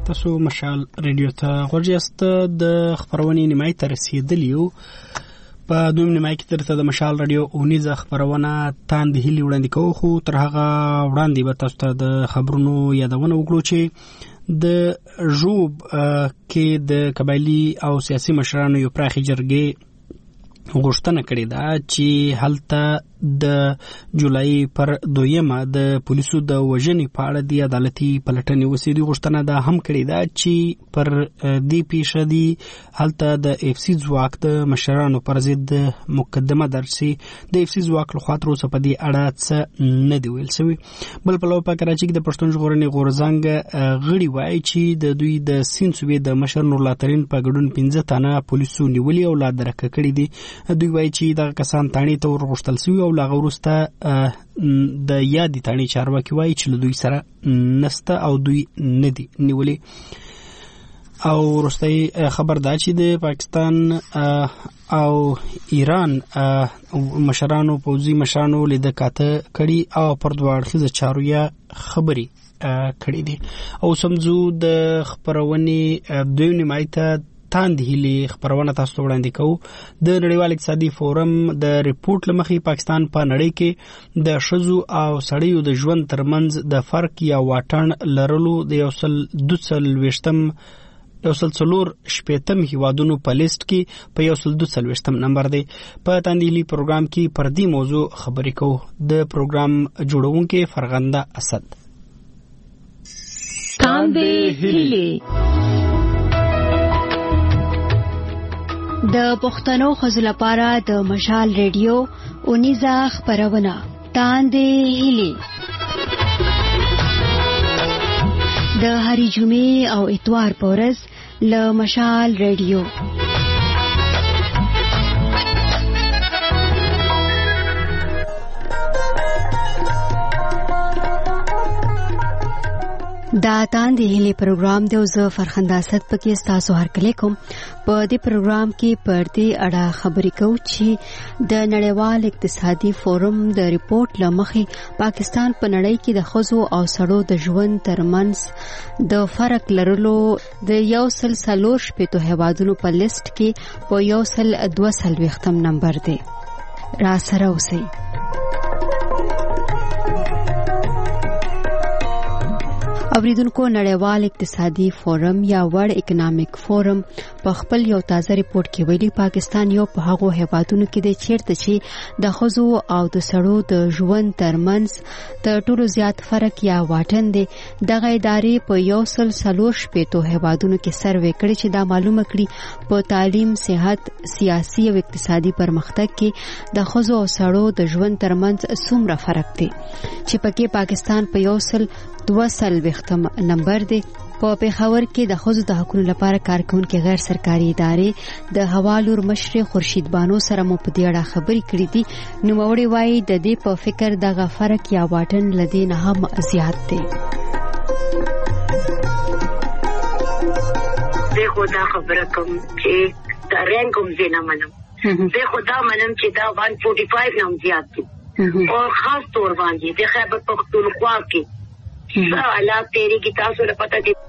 تاسو مشال ریډیو ته غوږیاست. د خبرونې نیمایي ته رسیدلی یو. په دویم نیمایي کې درته د مشال راډیو اونیزه خبرونه تاندې هیلې وړاندې کوو، خو تر هغه وړاندې به تاسو ته د خبرونو یادونه وکړو چې د ژوب کې د قبایلي او سیاسي مشرانو یو پراخي جرګې غوښتنه کړې ده چې هلته د جولای پر 2 د پولیسو د وژنې په اړه د عدالتي پلټنې وسي. د غوښتنه ده هم کړې ده چې پر دې پیښه دی هلته د اف سی ځواک د مشرانو پر ضد مقدمه درج شي. د اف سی ځواک لخوا تر اوسه په دې اړه څه نه دی ویل شوی. بل پلو په کراچۍ کې د پښتون ژغورنې غورځنګ غړي وایي چې د دوی د سین صوبې د مشر نورالله ترین په ګډون 15 تنه پولیسو نیولي او لا درکه کړي دي. دوی وایي چې دغه کسان تاڼې ته ورغوښتل شوي او لا وروسته د یادې تاڼې چارواکي وایي چې له دوی سره نسته او دوی نه دي نیولي. او وروستی خبر دا چې د پاکستان او ایران مشرانو پوځي مشرانو لیده کاته کړي او پر دوه اړخیزه چارو یې خبرې کړي دي. او سمځو د خبرونې دویم نیمایي ته تاندې هیلې خبرونه تاسو ته وړاندې کوو. د نړیوال اقتصادي فورم د ریپورت له مخې پاکستان په نړۍ کې د ښځو او سړیو د ژوند ترمنځ د فرق یا واټن لرلو د 140 هیوادونو په لیست کې په 142 نمبر دی. په تاندې هیلې پروګرام کې پر دې موضوع خبرې کوو. د پروګرام جوړونکي فرغنده اسد. تاندې هیلې د پښتنو ښځو لپاره د مشال ریډیو اونیزه خبرونه تاندې هیلې د هرې جمعې او اتوار په ورځ له مشال ریډیو. دا تاندې هیلې پروګرام دی او زه فرخنده اسد پکې ستاسو هرکلی کوم. په دې پروګرام کې پر دې اړه خبرې کوو چې د نړیوال اقتصادي فورم د ریپورت له مخې پاکستان په نړۍ کې د ښځو او سړو د ژوند ترمنځ د فرق لرلو د 140 هیوادونو په لیست کې په 142 نمبر دی. را سره اوسئ. اوریدونکو، نړیوال اقتصادي فورم یا ورلد اکنامک فورم په خپل یو تازه ریپورت کې ویلي پاکستان یو په هغو هیوادونو کې دی چیرته چې د ښځو او د سړو د ژوند ترمنځ تر ټولو زیات فرق یا واټن دی. دغه ادارې په 140 هیوادونو کې سروې کړې چې دا معلومه کړي په تعلیم، صحت، سیاسي او اقتصادي پرمختګ کې د ښځو او سړو د ژوند ترمنځ څومره فرق دی چې پکې پاکستان په 142 نمبر دی. په پېښور کې د ښځو د حقوقو لپاره کارکونکو غیر سرکاري ادارې د حوالور مشر خورشید بانو سره مو په دې اړه خبرې کړې دي. نوموړی وایي د دې په فکر دغه فرق یا واټن لدې نه هم زیات دی. زه خدا خبره کوم چې دا رنګ هم زینا منم. زه خدا منم چې دا 145 نم زیات دي او خاص طور باندې د خیبر پختونخوا کې حالات تیری کی تاسو له پته دي.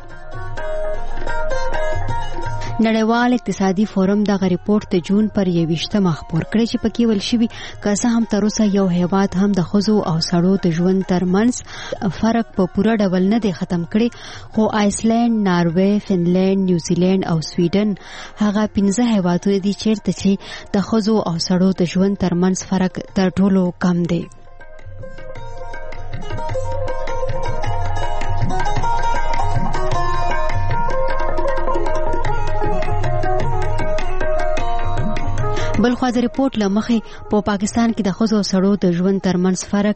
نړیوال اقتصادي فورم دغه ریپورت د جون پر 21 خبر کړی چې پکې ویل شوی که څه هم تر اوسه یو هیواد هم د ښځو او سړو د ژوند ترمنځ فرق په پوره ډول نه دی ختم کړی، خو آیسلند، ناروې، فنلند، نیوزیلند او سویډن هغه 15 هیوادونه دي چیرته چې د ښځو او سړو د ژوند ترمنځ فرق تر ټولو کم دی. بلخوا د ریپورت له مخې په پاکستان کې د ښځو او سړو د ژوند ترمنځ فرق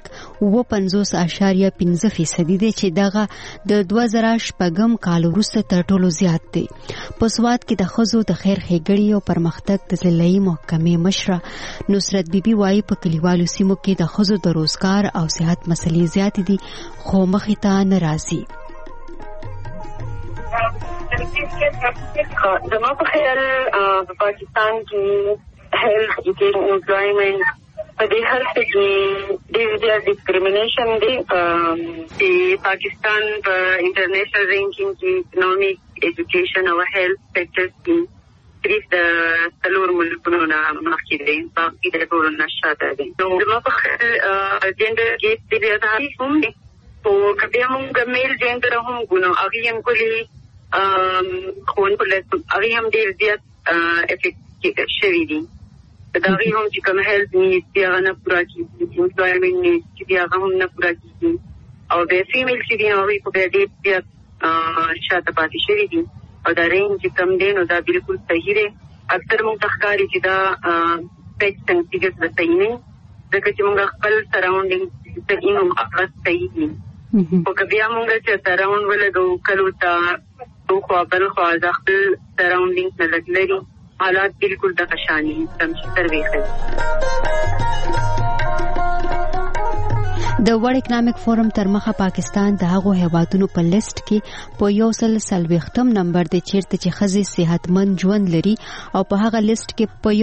50.5% دی چې دغه د 2006 کال وروسته تر ټولو زیات دی. په سواد کې د ښځو د خیر ښېګڼې او پرمختګ د ضلعي محکمې مشره نصرت بیبي وایي په کلیوالو سیمو کې د ښځو د روزګار او صحت مسلې زیاتې دي خو مخې ته نه راځي. زما په خیال په پاکستان کې health, education, employment په دې هر څه کې ډېر ډیسکریمینیشن دی. د پاکستان په انټرنیشنل رینکینګ کې اکونومیک، ایجوکیشن او هیلث سیکټر کې صرف د څلور ملکونو نه مخکې دی، باقي د ټولو نه شاته دی. نو زما په خیال جنډر کې د زیاتې هم دی او کبه موږ میل جنډر هم ګونو هغه هم کلی خون په لږ هغه هم ډېر زیات افیکټ شوی دی. دا غي هم چې کوم هیلث نیډز هغه نه پوره کیږي، امپلایمنت نیډز چې هغه هم نه پوره کیږي او د فیمیل چې دی هغه په دې شاته پاتې شوی دي او دا رینج چې کم دی نو دا بالکل صحیح دی. اکثر موږ تخکاری چې دا پیک څنګه د صحیح نه ځکه چې موږ خپل سراوندینګ ته اینو هغه صحیح دي او کبه موږ چې سراوند ولګو کلو تا خو بل خو د خپل سراوندینګ نه لګلري حالات بالکل د قشانی تم سروي کوي. د ورلد اکنامک فورم تر مخه پاکستان د هغو هیوادونو په لیست کې په 140م نمبر دی چیرته چې ښځې صحتمند ژوند لري او په هغه لیست کې په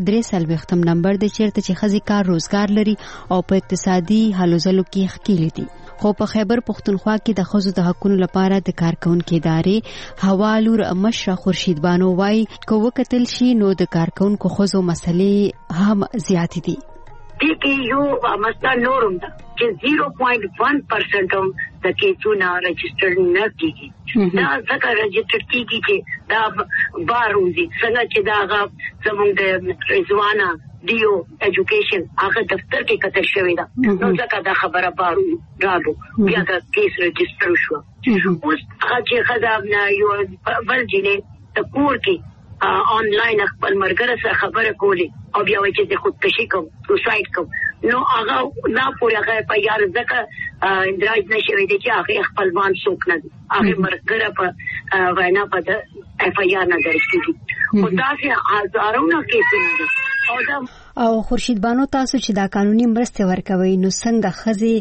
143م نمبر دی چیرته چې ښځې کار روزګار لري او په اقتصادي هلو ځلو کې ښکیلې دي. خو په خیبر پختونخوا کې د ښځو د حقونو لپاره د کارکونکو ادارې حوالور مشره خورشید بانو وايي کو وکتل شي نو د کارکونکو ښځو مسلې هم زیات دي. دې کې یو مسله نورم ده چې 0.1% هم د کیسونو رجسټر نه کیږي. دا ځکه رجسټر کیږي چې دا باروزي څنګه چې دا زموږ د رضوانه دیو ایجوکیشن هغه دفتر کې کتل شوی دا نو ځکه دا خبره بارو راډو بیا دا کیس رجسټر شو. اوس هغه چې خدامنا یو بل جنې د کور کې آنلاین خپل مرګره سره خبره کولی او بیا وایي چې خودکشي کوم سوساید کوم نو هغه لا پورې هغه په یار ځکه اندراج نشوي دي چې هغه خپلوان څوک نه دي هغه مرګره په وینا په اف آی آر نه درکېږي او دا چې هزارونه کیسونه دي. او خورشید بانو تاسو چې دا قانوني مرسته ورکوي نو څنګه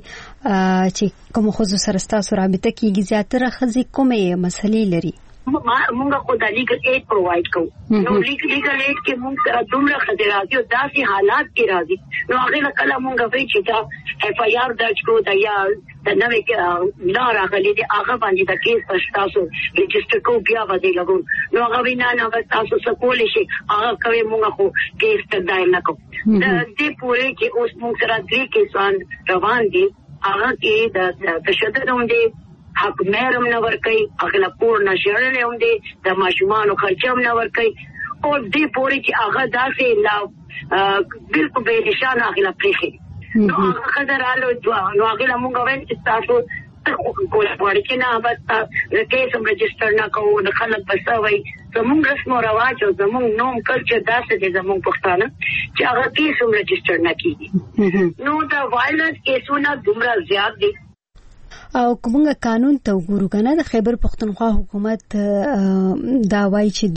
ښځې چې کوم ښځو سره تاسو رابطه کیږي زیاتره ښځې کومې مسلې لري؟ مونږه خو د لیګل ایډ پرووایډ کوو نو لیګل ایډ کې مونږ سره دومره خطر راځي او داسې حالات کې راځي نو هغه کله مونږ وایي چې دا اف آی آر درج کړو دا یا د نوې لا راغلي دي هغه باندې د کیس پر تاسو رجسټر کو بیا باندې لګو نو هغه وینا نه تاسو سکول شي هغه کوي مونږ خو کیس ته دای نه کوو د دې پورې کې اوس مونږ سره درې کیسان روان دي هغه کې د تشدد باندې حق مهرم نه ورکي اغلا پور نشړلې هم دي د ماشومان خرچم نه ورکي او دې پوري چې هغه داسې لا بالکل به نشان اغلا پریخي نو هغه خدرالو نو اغلا مونږ وایي چې تاسو کوله وړي چې نه بس کیسم رجسټر نه کوو د خلک بسوي زموږ رسم او رواج او زموږ نوم کلچر داسې دي زموږ پښتانه چې هغه کیسم رجسټر نه کیږي نو د وایلنس کیسونه دومره زیات دي. او کومه قانون ته وګورو کنه د خیبر پختونخوا حکومت دا وایي چې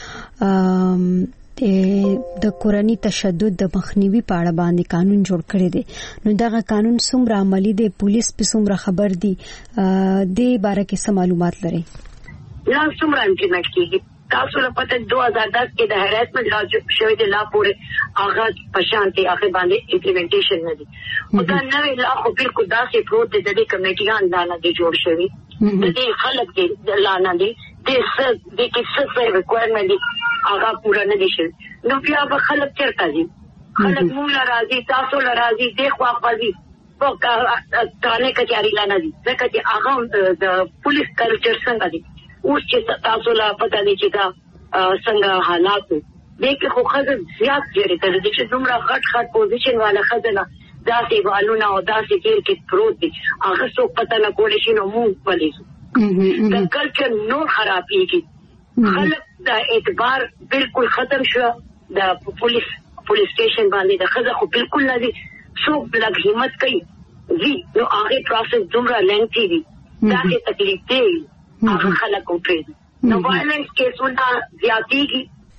دوی د کورنۍ تشدد د مخنیوي په اړه باندې قانون جوړ کړی دی نو دغه قانون څومره عملی دی پولیس په څومره خبر دی د باره کې څه معلومات لري؟ لا څومره امپلیمنټ کیږي تاسو له پته 2010 کې د هراسمنت لا شوی دی لا پورې هغه پشانتي هغه باندې امپلیمنټیشن نه دي او دا نوې لا خو بالکل داسې پروت دي د دې کمیټیان دا نه دي جوړ شوی د دې خلک دي لا نه دي د څه ریکوایرمنټ دي هغه پورا نه دي شوی نو بیا به خلک چیرته دي خلک مونږ راځي تاسو راځي د خوا خالي په کانه کچاري لا نه دي ځکه چې هغه د پولیس کلچر څنګه دي اوس چې تاسو لا پته دي چې دا څنګه حالات دي دغه خو خزر زیات جوړې تر دې چې دومره غټ پوزیشن والا خزنه داسې والونه او داسې تیر کې پروت دي هغه څو پته نه کولې شي نو موږ پلیسو د کلچر نور خرابېږي خلک د اعتبار بالکل ختم شو د پولیس سټیشن باندې د خزه خو بالکل نه دي څوک لږ همت کوي وی نو هغه پروسس دومره لنګتي دي دا کې تکلیف دی هغه خلک کوي نو وایلنس کیسونه زیاتېږي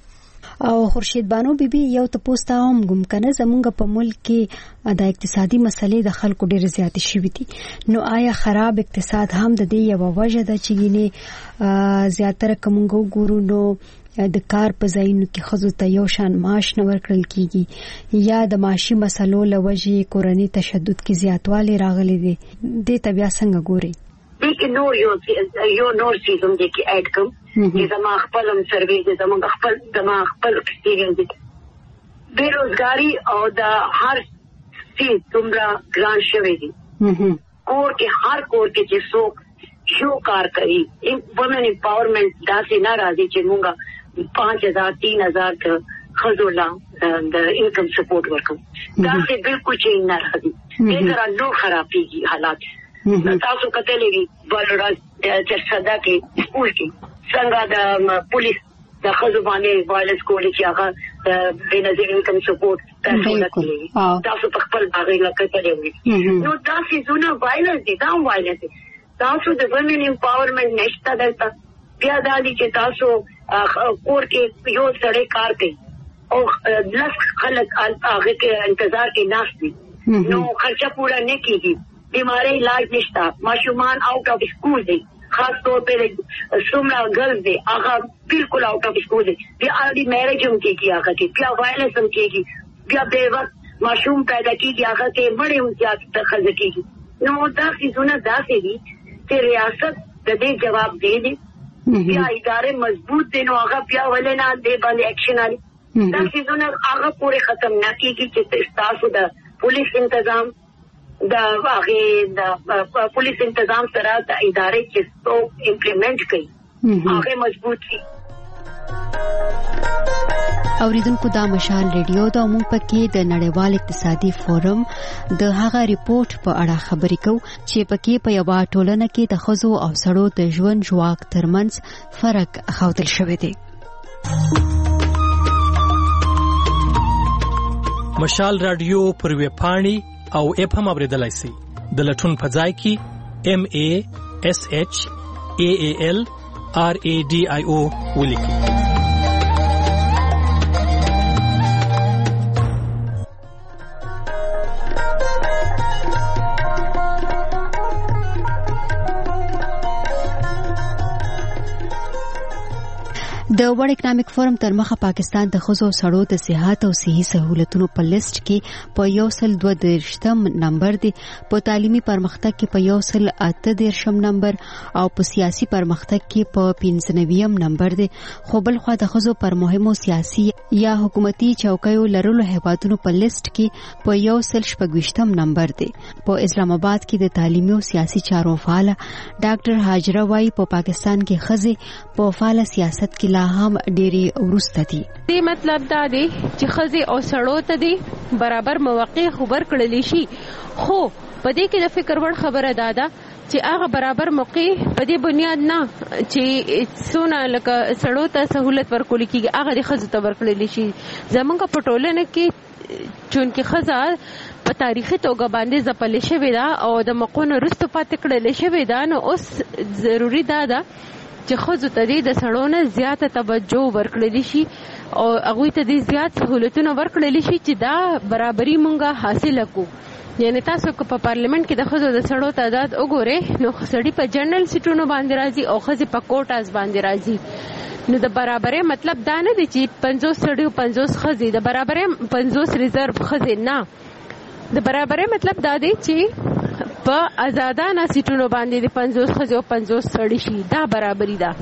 او خورشید بانو بیبي یو تاسو ته هم کوم کنه زمونږ په ملک کې د اقتصادي مسلې د خلکو ډېر زیات شوي دي نو آیا خراب اقتصاد هم د دې یو وجه ده چې ګینه زیاتره کومګو ګورو نو د کار په ځایونو کې خزو ته یو شان معاش نه ورکړل کیږي یا د معاشي مسلو لوجې کورنۍ تشدد کې زیاتوالی راغلي دي د طبيعه څنګه ګوري دغه نور یو نور سیزم دي کې اډ کوم چې زما خپل سروي دي زما خپل ایکسپیرینس دي بیروزګاری او د هر څه تمرا ګران شوی دي کور کې هر کور کې چې څوک یو کار کوي وومن امپاورمنٹ داسې ناراضي چې مونږه 5000 3000 ک خزولا د انکم سپورټ ورکو داسې بالکل چې ناراضي دغه نو خرابېږي حالات تاسو کتلې وی بلورا چرڅدا کې سکول کې څنګه د پولیس د خزو باندې وایلنس کولی چې هغه د بنظیر انکم سپورټ تاسو تاسو په خپل باغې لکه کتلې وی نو تاسو زونه وایلنس دي دا وایلنس تاسو د وومن امپاورمنٹ نشته دلته بیا دا دي چې تاسو کور کې یو سړی کار کوي او لږ خلک هغه کې انتظار کې ناشتي نو خرچه پورا نه کیږي بیماری علاج نشتا ماشومان آؤٹ آف اسکول دي خاص طور پر سمرا گرلز دي هغه بالکل آؤٹ آف اسکول دي بیا اړي میرج هم کیږي هغه کې بیا وایلنس هم کیږي بیا بے وخت ماشوم پیدا کیږي هغه کې مړې هم زیات تخلص کیږي نو دا څه داسې دي چې ریاست د دې جواب دی بیا ادارې مضبوط دي نو هغه بیا ولې نه دی باندې اکشن علي دا څه هغه پورې ختم نه کیږي چې تاسو د پولیس تنظیم د هغه پولیس تنظیم سره د ادارې چې څو امپلیمنٹ کوي هغه مضبوط شي اوریدونکو دا مشال ریډیو د عموم پکې د نړیوال اقتصادي فورم د هغه ریپورت په اړه خبرې کوي چې پکې په یو ټولنه کې د خزو او سړو د ژوند جواک ترمنځ فرق ښودل شوی دی مشال رادیو پر ویبپاڼې او اپ هم اوریدلای شئ د لټون په ځای کې MASHALRADIO ولیکئ د ورلد اکونومیک فورم تر مخه پاکستان د خزو سړو د صحت او صحي سہولتونو په لیست کې په 132 نمبر دی په تعلیمي پرمختګ کې په 138 نمبر او په سیاسي پرمختګ کې په 95 نمبر دی خو بل خو د خزو پر مهمو سیاسي یا حکومتي چوکیو لرلو هیوادونو په لیست کې په 126 نمبر دی په اسلام آباد کې د تعلیمي او سیاسي چارو فعال ډاکټر هاجره وايي په پاکستان کې خزې په فعال سیاست کې هم ډېری ورسته دي دې مطلب دا دی چې خزي او سړو ته دي برابر مواقع خبر کړلی شي خو په دې کې د فکر وړ خبره ده چې هغه برابر موقع په دې بنیاد نه چې څونه لکه سړو ته سہولت ورکول کیږي هغه د خزو ته ورکړلی شي زمونږ په ټولنه کې چونکه خزا په تاریخي توګه باندې ځپلې شوې ده او د مقونو رستو پاتې کړلې شوې ده نو اوس ضروری ده چې خزو ته د سړونو زیاته توجه ورکړل شي او هغه ته د زیات سہولتونه ورکړل شي چې دا برابرۍ مونږه حاصل کړو یعنی تاسو په پارلیمنت کې د خزو د سړو تعداد وګورئ نو سړي په جنرال سیټونو باندې راځي او خزي په کوټاز باندې راځي نو د برابرۍ مطلب دا نه دی چې 50 سړي او 50 خزي د برابرۍ 50 ریزرو خزي نه د برابرۍ مطلب دا دی چې په آزادانه سیټونو باندې د 50 خزي او 50 سړي شي دا برابرۍ ده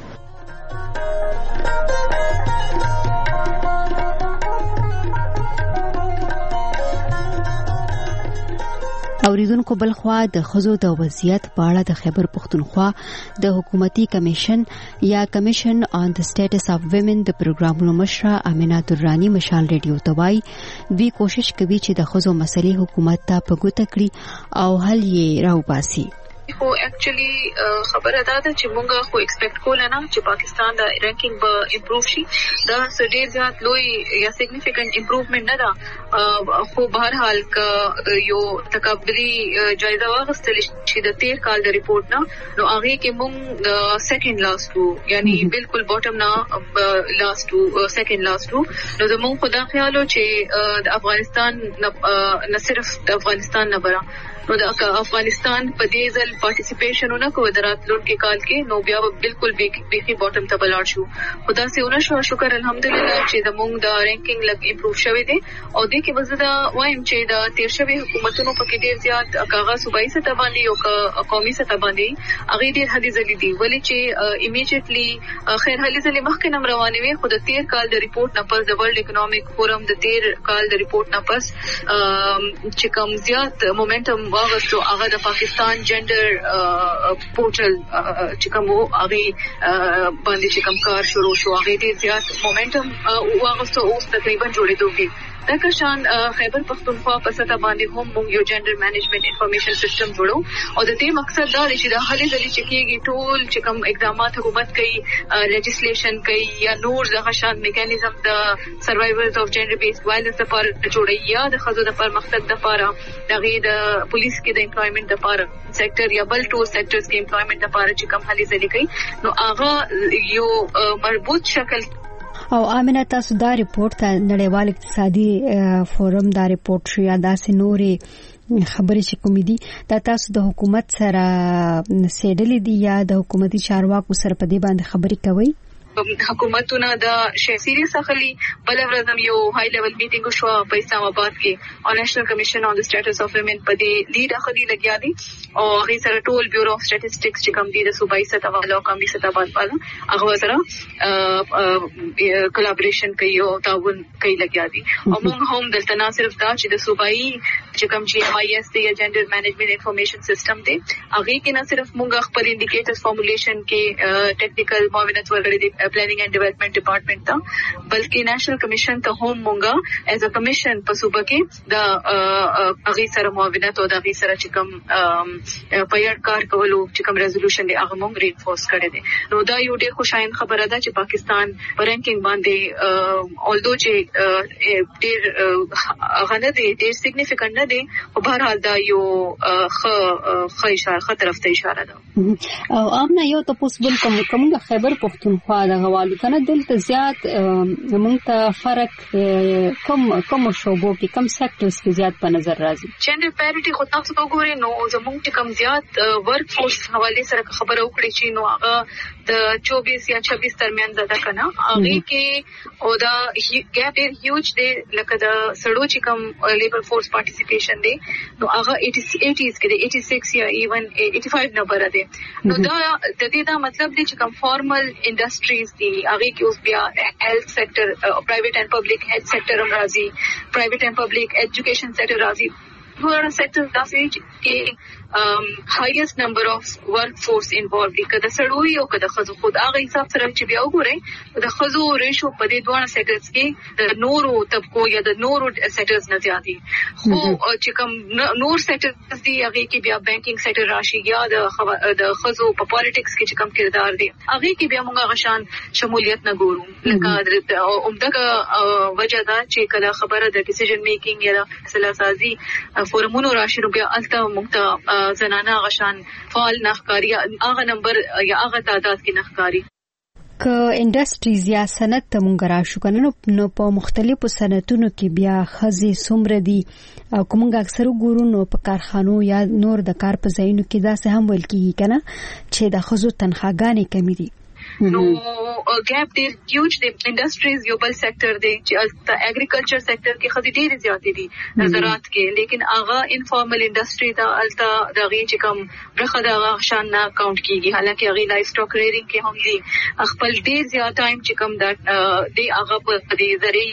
اوریدونکو بل خوا د خزو د وضعیت په اړه د خیبر پختونخوا د حکومتي کمیشن یا کمیشن آن د سټیټس اف ویمن د پروګرامونو مشره امینه درانی مشال ریډیو ته وایي دوی کوشش کوي چې د خزو مسلې حکومت ته په ګوته کړي او حل یې راوباسي خو اکچولی خبره دا ده چې موږ خو ایکسپیکټ کول نه چې پاکستان د رینکینګ به امپروو شي دا ډېر زیات لوی یا سیګنیفیکانت امپروومنت نه ده خو بهر حال یو تکبري جایزه واغستل شي د 13 کال د ریپورت نه نو هغه کې موږ سیکنډ لاست وو یعنی بالکل باټم نه لاست وو سیکنډ لاست وو نو زموږ خدا خیالو چې د افغانستان نه صرف د افغانستان نه برا نو د افغانستان په دې ځل پارټیسیپیشن ونه کوي دراتلونکي کال کې نو بیا بالکل بیخي باټم ته بلاړ شو خدا سي ونه شو شکر الحمدلله چې زموږ د رینکینګ لګ امپروو شوی دی او دې کې وزدا وایم چې د تیر شوی حکومتونو په کې ډیر زیات کاغذ صوبایي سطح باندې او قومي سطح باندې هغه ډیر هدي ځلې دي ولې چې ایمیډیټلی خیر هلي ځلې مخکې نم روانې وي خو د 13 کال د ریپورت نه پس د ورلد اکونومیک فورم د 13 کال د ریپورت نه پس چې کوم زیات مومنټم واغستو هغه د پاکستان جندر پورټل چې کوم هغه باندې چې کوم کار شروع شو هغه ډیر زیات مومنټم واغستو اوس تقریبا جوړېدو دا کشان خیبر پختونخوا په سطح باندې هم موږ یو جندر مینجمنت انفارمیشن سیستم جوړو او د دې مقصد دا دی چې د هلي ځلې چې کېږي ټول چې کوم اقدامات حکومت کوي لیجسلیشن کوي یا نور د غشان میکانیزم د سروایورز اف جندر بیسډ وایلنس لپاره جوړي یا د خزو د پرمختګ لپاره دغه د پولیس کې د امپلویمنت لپاره سېکټر یا بل ټول سېکټرز کې امپلویمنت لپاره چې کوم هلي ځلې کوي نو هغه یو مربوط شکل او امنه تاسو دا ریپورت ته نړیوال اقتصادي فورم دا ریپورت شیا داسې نورې خبرې چې کومې دي دا تاسو د حکومت سره سیډلې دي یا د حکومتي چارواکو سره په دې باندې خبرې کوي حکومتونه د سیریس اخلي بل ورځ یو های لیول میټینګ شو په اسلام آباد کې او نېشنل کمیشن آن د سټیټس اف ویمن په دې لیډ اخلي لګیا دي او هغه سره ټول بیورو اف سټیټسټکس چې کوم دي د صوبایي سطح او قومي سطح باندې هغه سره کولابریشن کوي او تعاون کوي لګیا دي او موږ هم دلته نه صرف دا چې د صوبایي چې کوم جی ایم آی ایس دی یا جندر مینجمنت انفارمیشن سیستم دی هغه کې نه صرف موږ خپل انډیکیټرز فارمولیشن کې ټیکنیکل معاونت ورغړي دي پلانینګ اینڈ ډیولپمنٹ ډپارټمنټ ته بلکې نېشنل کمیشن ته هم موږ ایز ا کمیشن په صوبه کې د هغه سره معاونت او د هغه سره چې کوم پیاړ کار کولو چې کوم ریزولوشن دی هغه موږ ریفورس کړی دی نو دا یو ډېر خوشاین خبره ده چې پاکستان په رینکینګ باندې اولدو چې ډېر غنه دی ډېر سیګنیفیکانت نه دی په بهر حال دا یو ښه اشاره طرف ته اشاره ده او امنا یو تاسو بل کوم خیبر پختونخوا د غوالو کنه دلته زیات موږ ته فرق کوم شوبو کې کوم سېکټرز کې زیات په نظر راځي جندر پیریټي خو تاسو وګورئ نو زموږ چې کوم زیات ورک فورس حواله سره خبره وکړي چې نو هغه د 24 یا 26 ترمن ده کنه هغه کې او دا ګیپ ډېر هیوج دی لکه د سړو چې کوم لیبر فورس پارټیسیپیشن دی نو هغه 80s کې 86 یا ایون 85 نمبر دی نو دا د دې دا مطلب دی چې کوم فارمل انډستریز دي هغه کې اوس بیا هیلث سېکټر پرایویټ اینڈ پبلک هیلث سېکټر هم راځي پرایویټ اینڈ پبلک ایجوکیشن سېکټر راځي ټول سېکټر داسې کې highest number of workforce involved کده سړوي او کده خزو خود هغه حساب سره چې بیا وګورئ د خزو ریشو په دې دوه سېکټرز کې د نورو طبقو یا د نورو سېکټرز نه زیاتې خو چې کوم نور سېکټرز دي هغه کې بیا بانکینګ سېکټر راشي یا د خزو په پالیټکس کې چې کوم کردار دي هغه کې بیا موږ غشان شمولیت نه ګورو لکه عمدہ وجہ دا چې کله خبره د ډیسیژن میکینګ یا فیصله سازي فورمونو راشي نو بیا الته موږ زنانه غشان فعال نخکاری هغه نمبر یا هغه تعداد کې نخکاری ک انډستریز یا صنعت ته مونږ راشو کنه نو په مختلفو صنعتونو کې بیا خزي سمره دي او کومګه اکثر ګورو نو په کارخانو یا نور د کار په ځایونو کې دا څه هم ویل کیږي کنه چې د خزو تنخواګانې کمی دي نو ګیپ ډېر هیوج دی انډستریز یو بل سېکټر دی چې د اګریکلچر سېکټر کې خدي ډېر زیاتې دي زراعت کې لیکن هغه انفارمل انډستری دا الته دغه چې کوم برخه دا شان نه کاونټ کیږي حالکه هغه لایف سټاک ریډینګ کې هم دي خپل ډېر زیات ټایم چې کوم دا دی هغه په دې ذری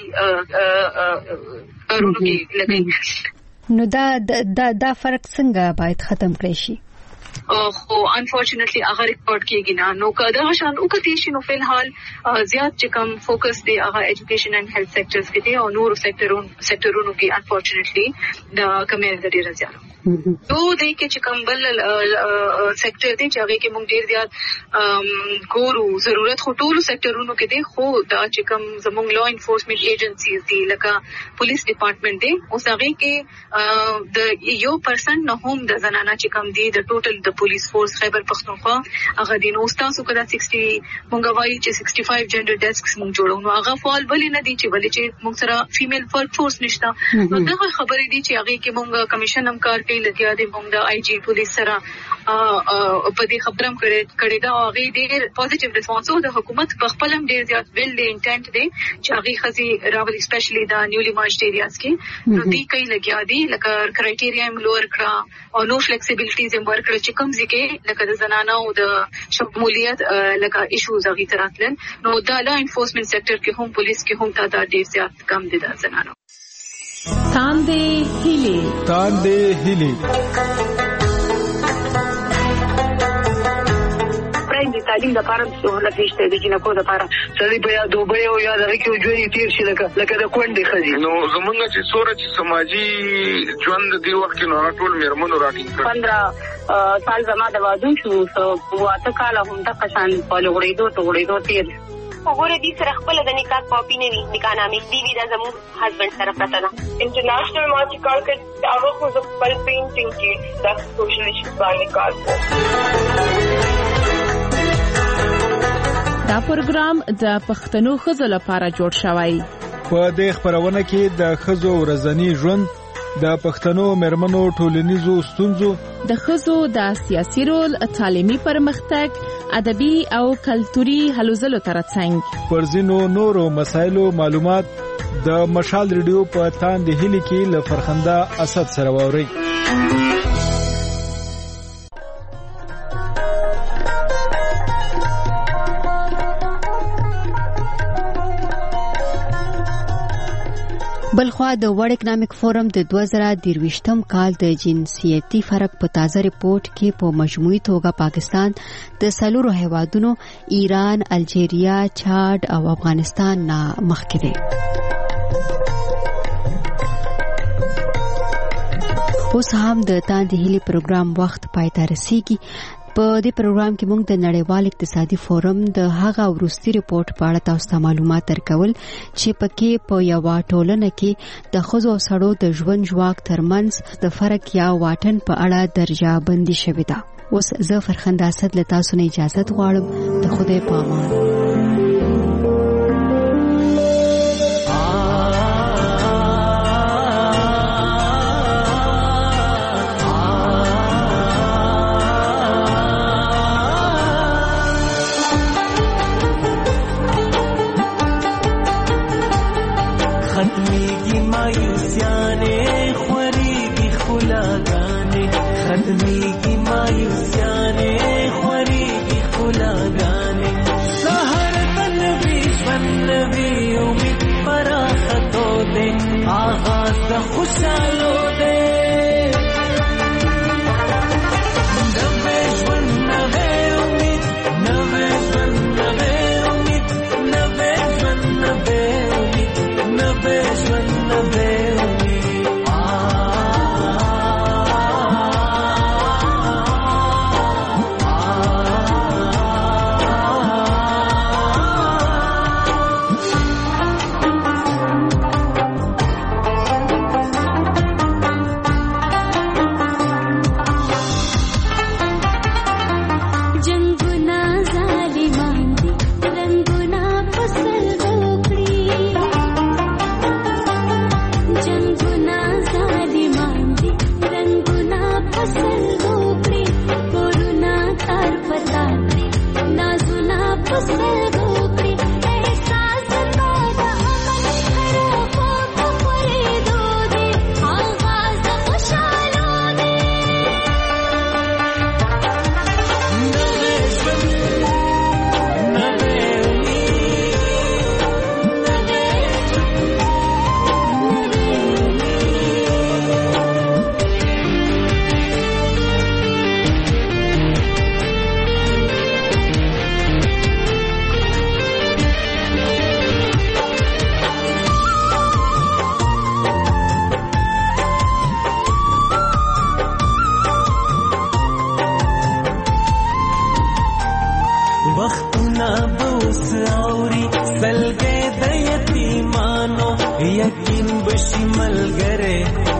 کارونه کې لګي نو دا فرق څنګه باید ختم کړی شي خو انفورچونټلی هغه ریکارډ کیږي نه. نو کدا شان او کتی شي نو فلحال زیات چې کوم فوکس دی هغه ایجوکیشن اینڈ هیلث سیکټرز کې دی او نور سیکټرونو کې انفورچونټلی د کمې د ډیر زیات نو دې کې چې کوم بل سیکټر دی چې هغه کې موږ ډیر زیات ګورو ضرورت خو ټولو سیکټرونو کې دی. خو دا چې کوم زموږ لا انفورسمنت ایجنسیز دي لکه پولیس ډپارټمنټ دی اوس هغه کې د 1% نه هم د زنانه چې کوم دی د ټوټل د پولیس فورس خیبر پختونخوا هغه دین اوس تاسو کدا 60 مونږ وایي چې 65 جنډر ډیسکس مونږ جوړو نو هغه فعال ولې نه دي چې ولې چې مونږ سره فیمیل فورس نشته. نو دا خبرې دي چې هغه کې مونږ کمیشن هم کار کوي لګیا دي مونږ د آی جی پولیس سره په دې خبرم کړی دا هغه ډېر پوزټیو ریسپانس او د حکومت په خپل هم ډېر زیات ویل دی انټنټ دی چې هغه خزي راولي سپیشلی د نیولی مارچ ایریاز کې نو دې کوي لګیا دي لکه کرایټیریا هم لوړ کړه او نو فلیکسیبিলিټیز هم ورکړه چې کوم ځکه لکه د زنانو او د شمولیت لکه ایشوز هغه تراتلن نو دا لا انفورسمنت سیکټر کې هم پولیس کې هم تعداد ډېر زیات کم دي د زنانو. تاندې هلي د تعلیم لپاره سہولت نشته د جنکو لپاره سړي په یا دوبه او یا دغه کې ژوند تیر شي لکه د کونډې خزي نو زمونږ چې سورج سماجی ژوند دی وخت نو ټول میرمنو راټینګ 15 سال زما د وادو شو واته کال هم د قشان په لغړېدو تیر وګوره دې سره خپل د نکاح کاپی نه وي نکاح نامې دی دا زموږ هسبند سره پته ده. انټرنیشنل ما چې کار کوي هغه خو د خپل پینټینګ کې د سوشل ایشوز باندې کار کوي. دا پروګرام د پښتنو ښځو لپاره جوړ شوی. په دې خبرونه کې د ښځو ورځنی ژوند د پښتنو مرمنو ټولنیزو ستونزو د ښځو د سیاسي رول تعلیمي پرمختګ ادبي او کلتوري هلو ځلو ترڅنګ پر ځینو نورو مسایلو معلومات د مشال ریډیو په تاندې هلي کې له فرخنده اسد سره ووري. بلخوا د ورلد اکنامک فورم د 2023م کال د جنسیتي فرق په تازه ریپورت کې په مجموعي توګه پاکستان د څلورو هیوادونو ایران، الجیریا، چاد او افغانستان نه مخکې دی. اوس هم د تاندې هلي پروګرام وخت پای ته رسیږي. په دې پروګرام کې موږ د نړیوال اقتصادي فورم د هغه وروستي ریپورت په اړه تاسو ته معلومات درکول چې پکې په یو ټولنه کې د ښځو او سړو د ژوند ژواک ترمنځ د فرق یا واټن په اړه درجه بندي شوې ده. اوس زه فرخنده اسد له تاسو نه اجازه غواړم. د خدای په امان. ختمیگی مایوسیانه خوریگی خلاگانه ختمیگی مایوسیانه خوریگی خلاگانه سهر تنوی شنوی امید پراختو دے آغاز خوشالو دے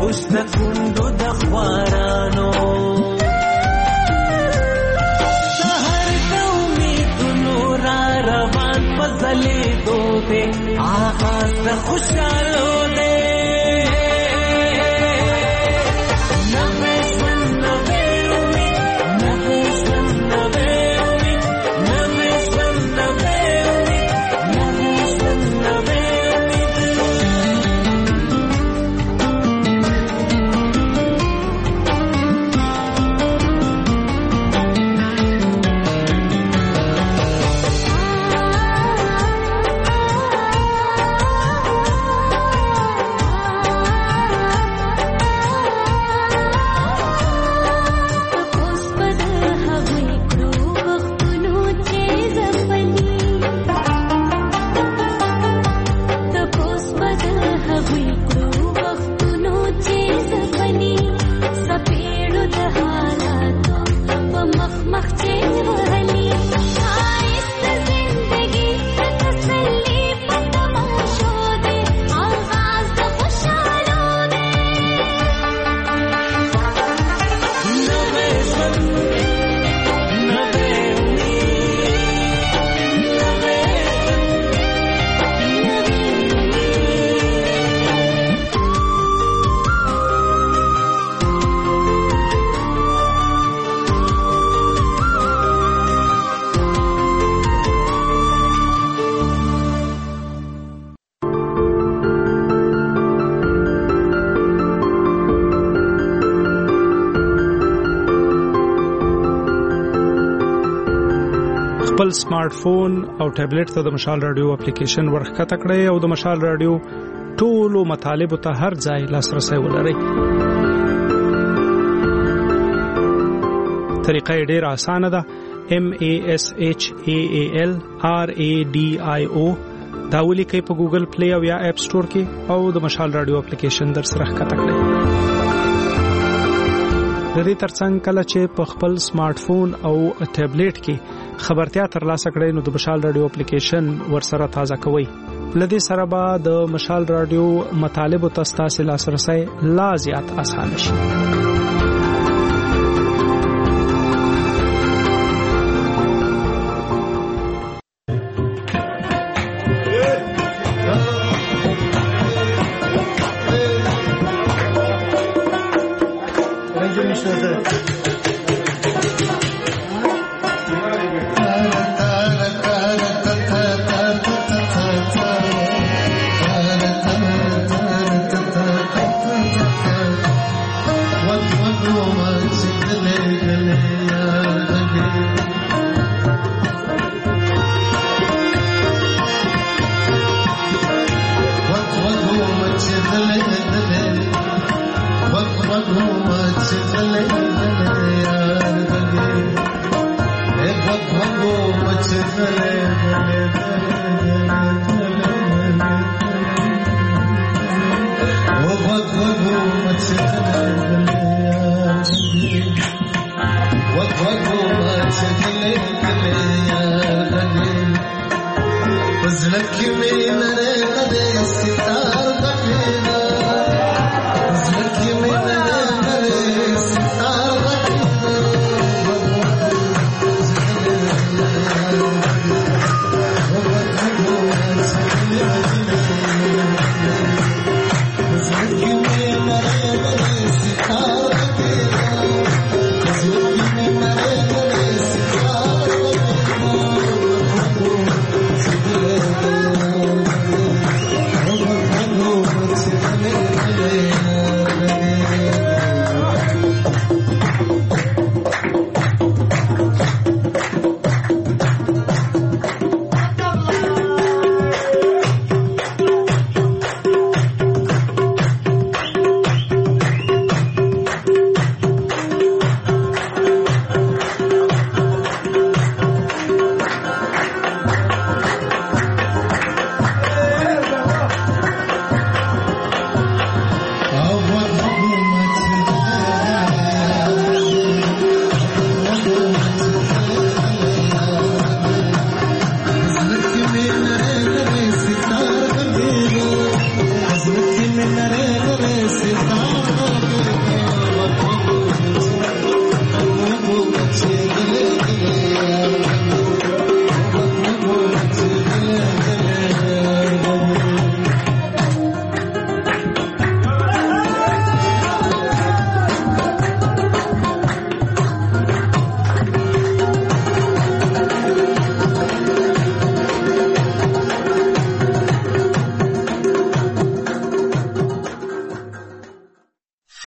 جوش د کندو د خوارانو سحر د امیدونو را روان په ځلېدو دی آغاز د خوشحالو دی خپل سمارټ فون او ټابلیټ ته د مشال رادیو اپلیکیشن ورخکته کړئ او د مشال رادیو ټولو مطالب ته هر ځای لاسرسي ولرئ. طریقه ډېره اسانه ده. MASHAALRADIO دا ولیکئ په ګوګل پلی او یا اپ سٹور کې او د مشال رادیو اپلیکیشن در سره ښکته کړئ. د دې ترڅنګ کله چې په خپل سمارټ فون او ټابلیټ کې خبرتیا ترلاسه کړئ نو د مشال رادیو اپلیکیشن ورسره تازه کوئ. لدې سره به د مشال رادیو مطالب او تاسو لاسرسي لا زیات اسانه شي. Oh,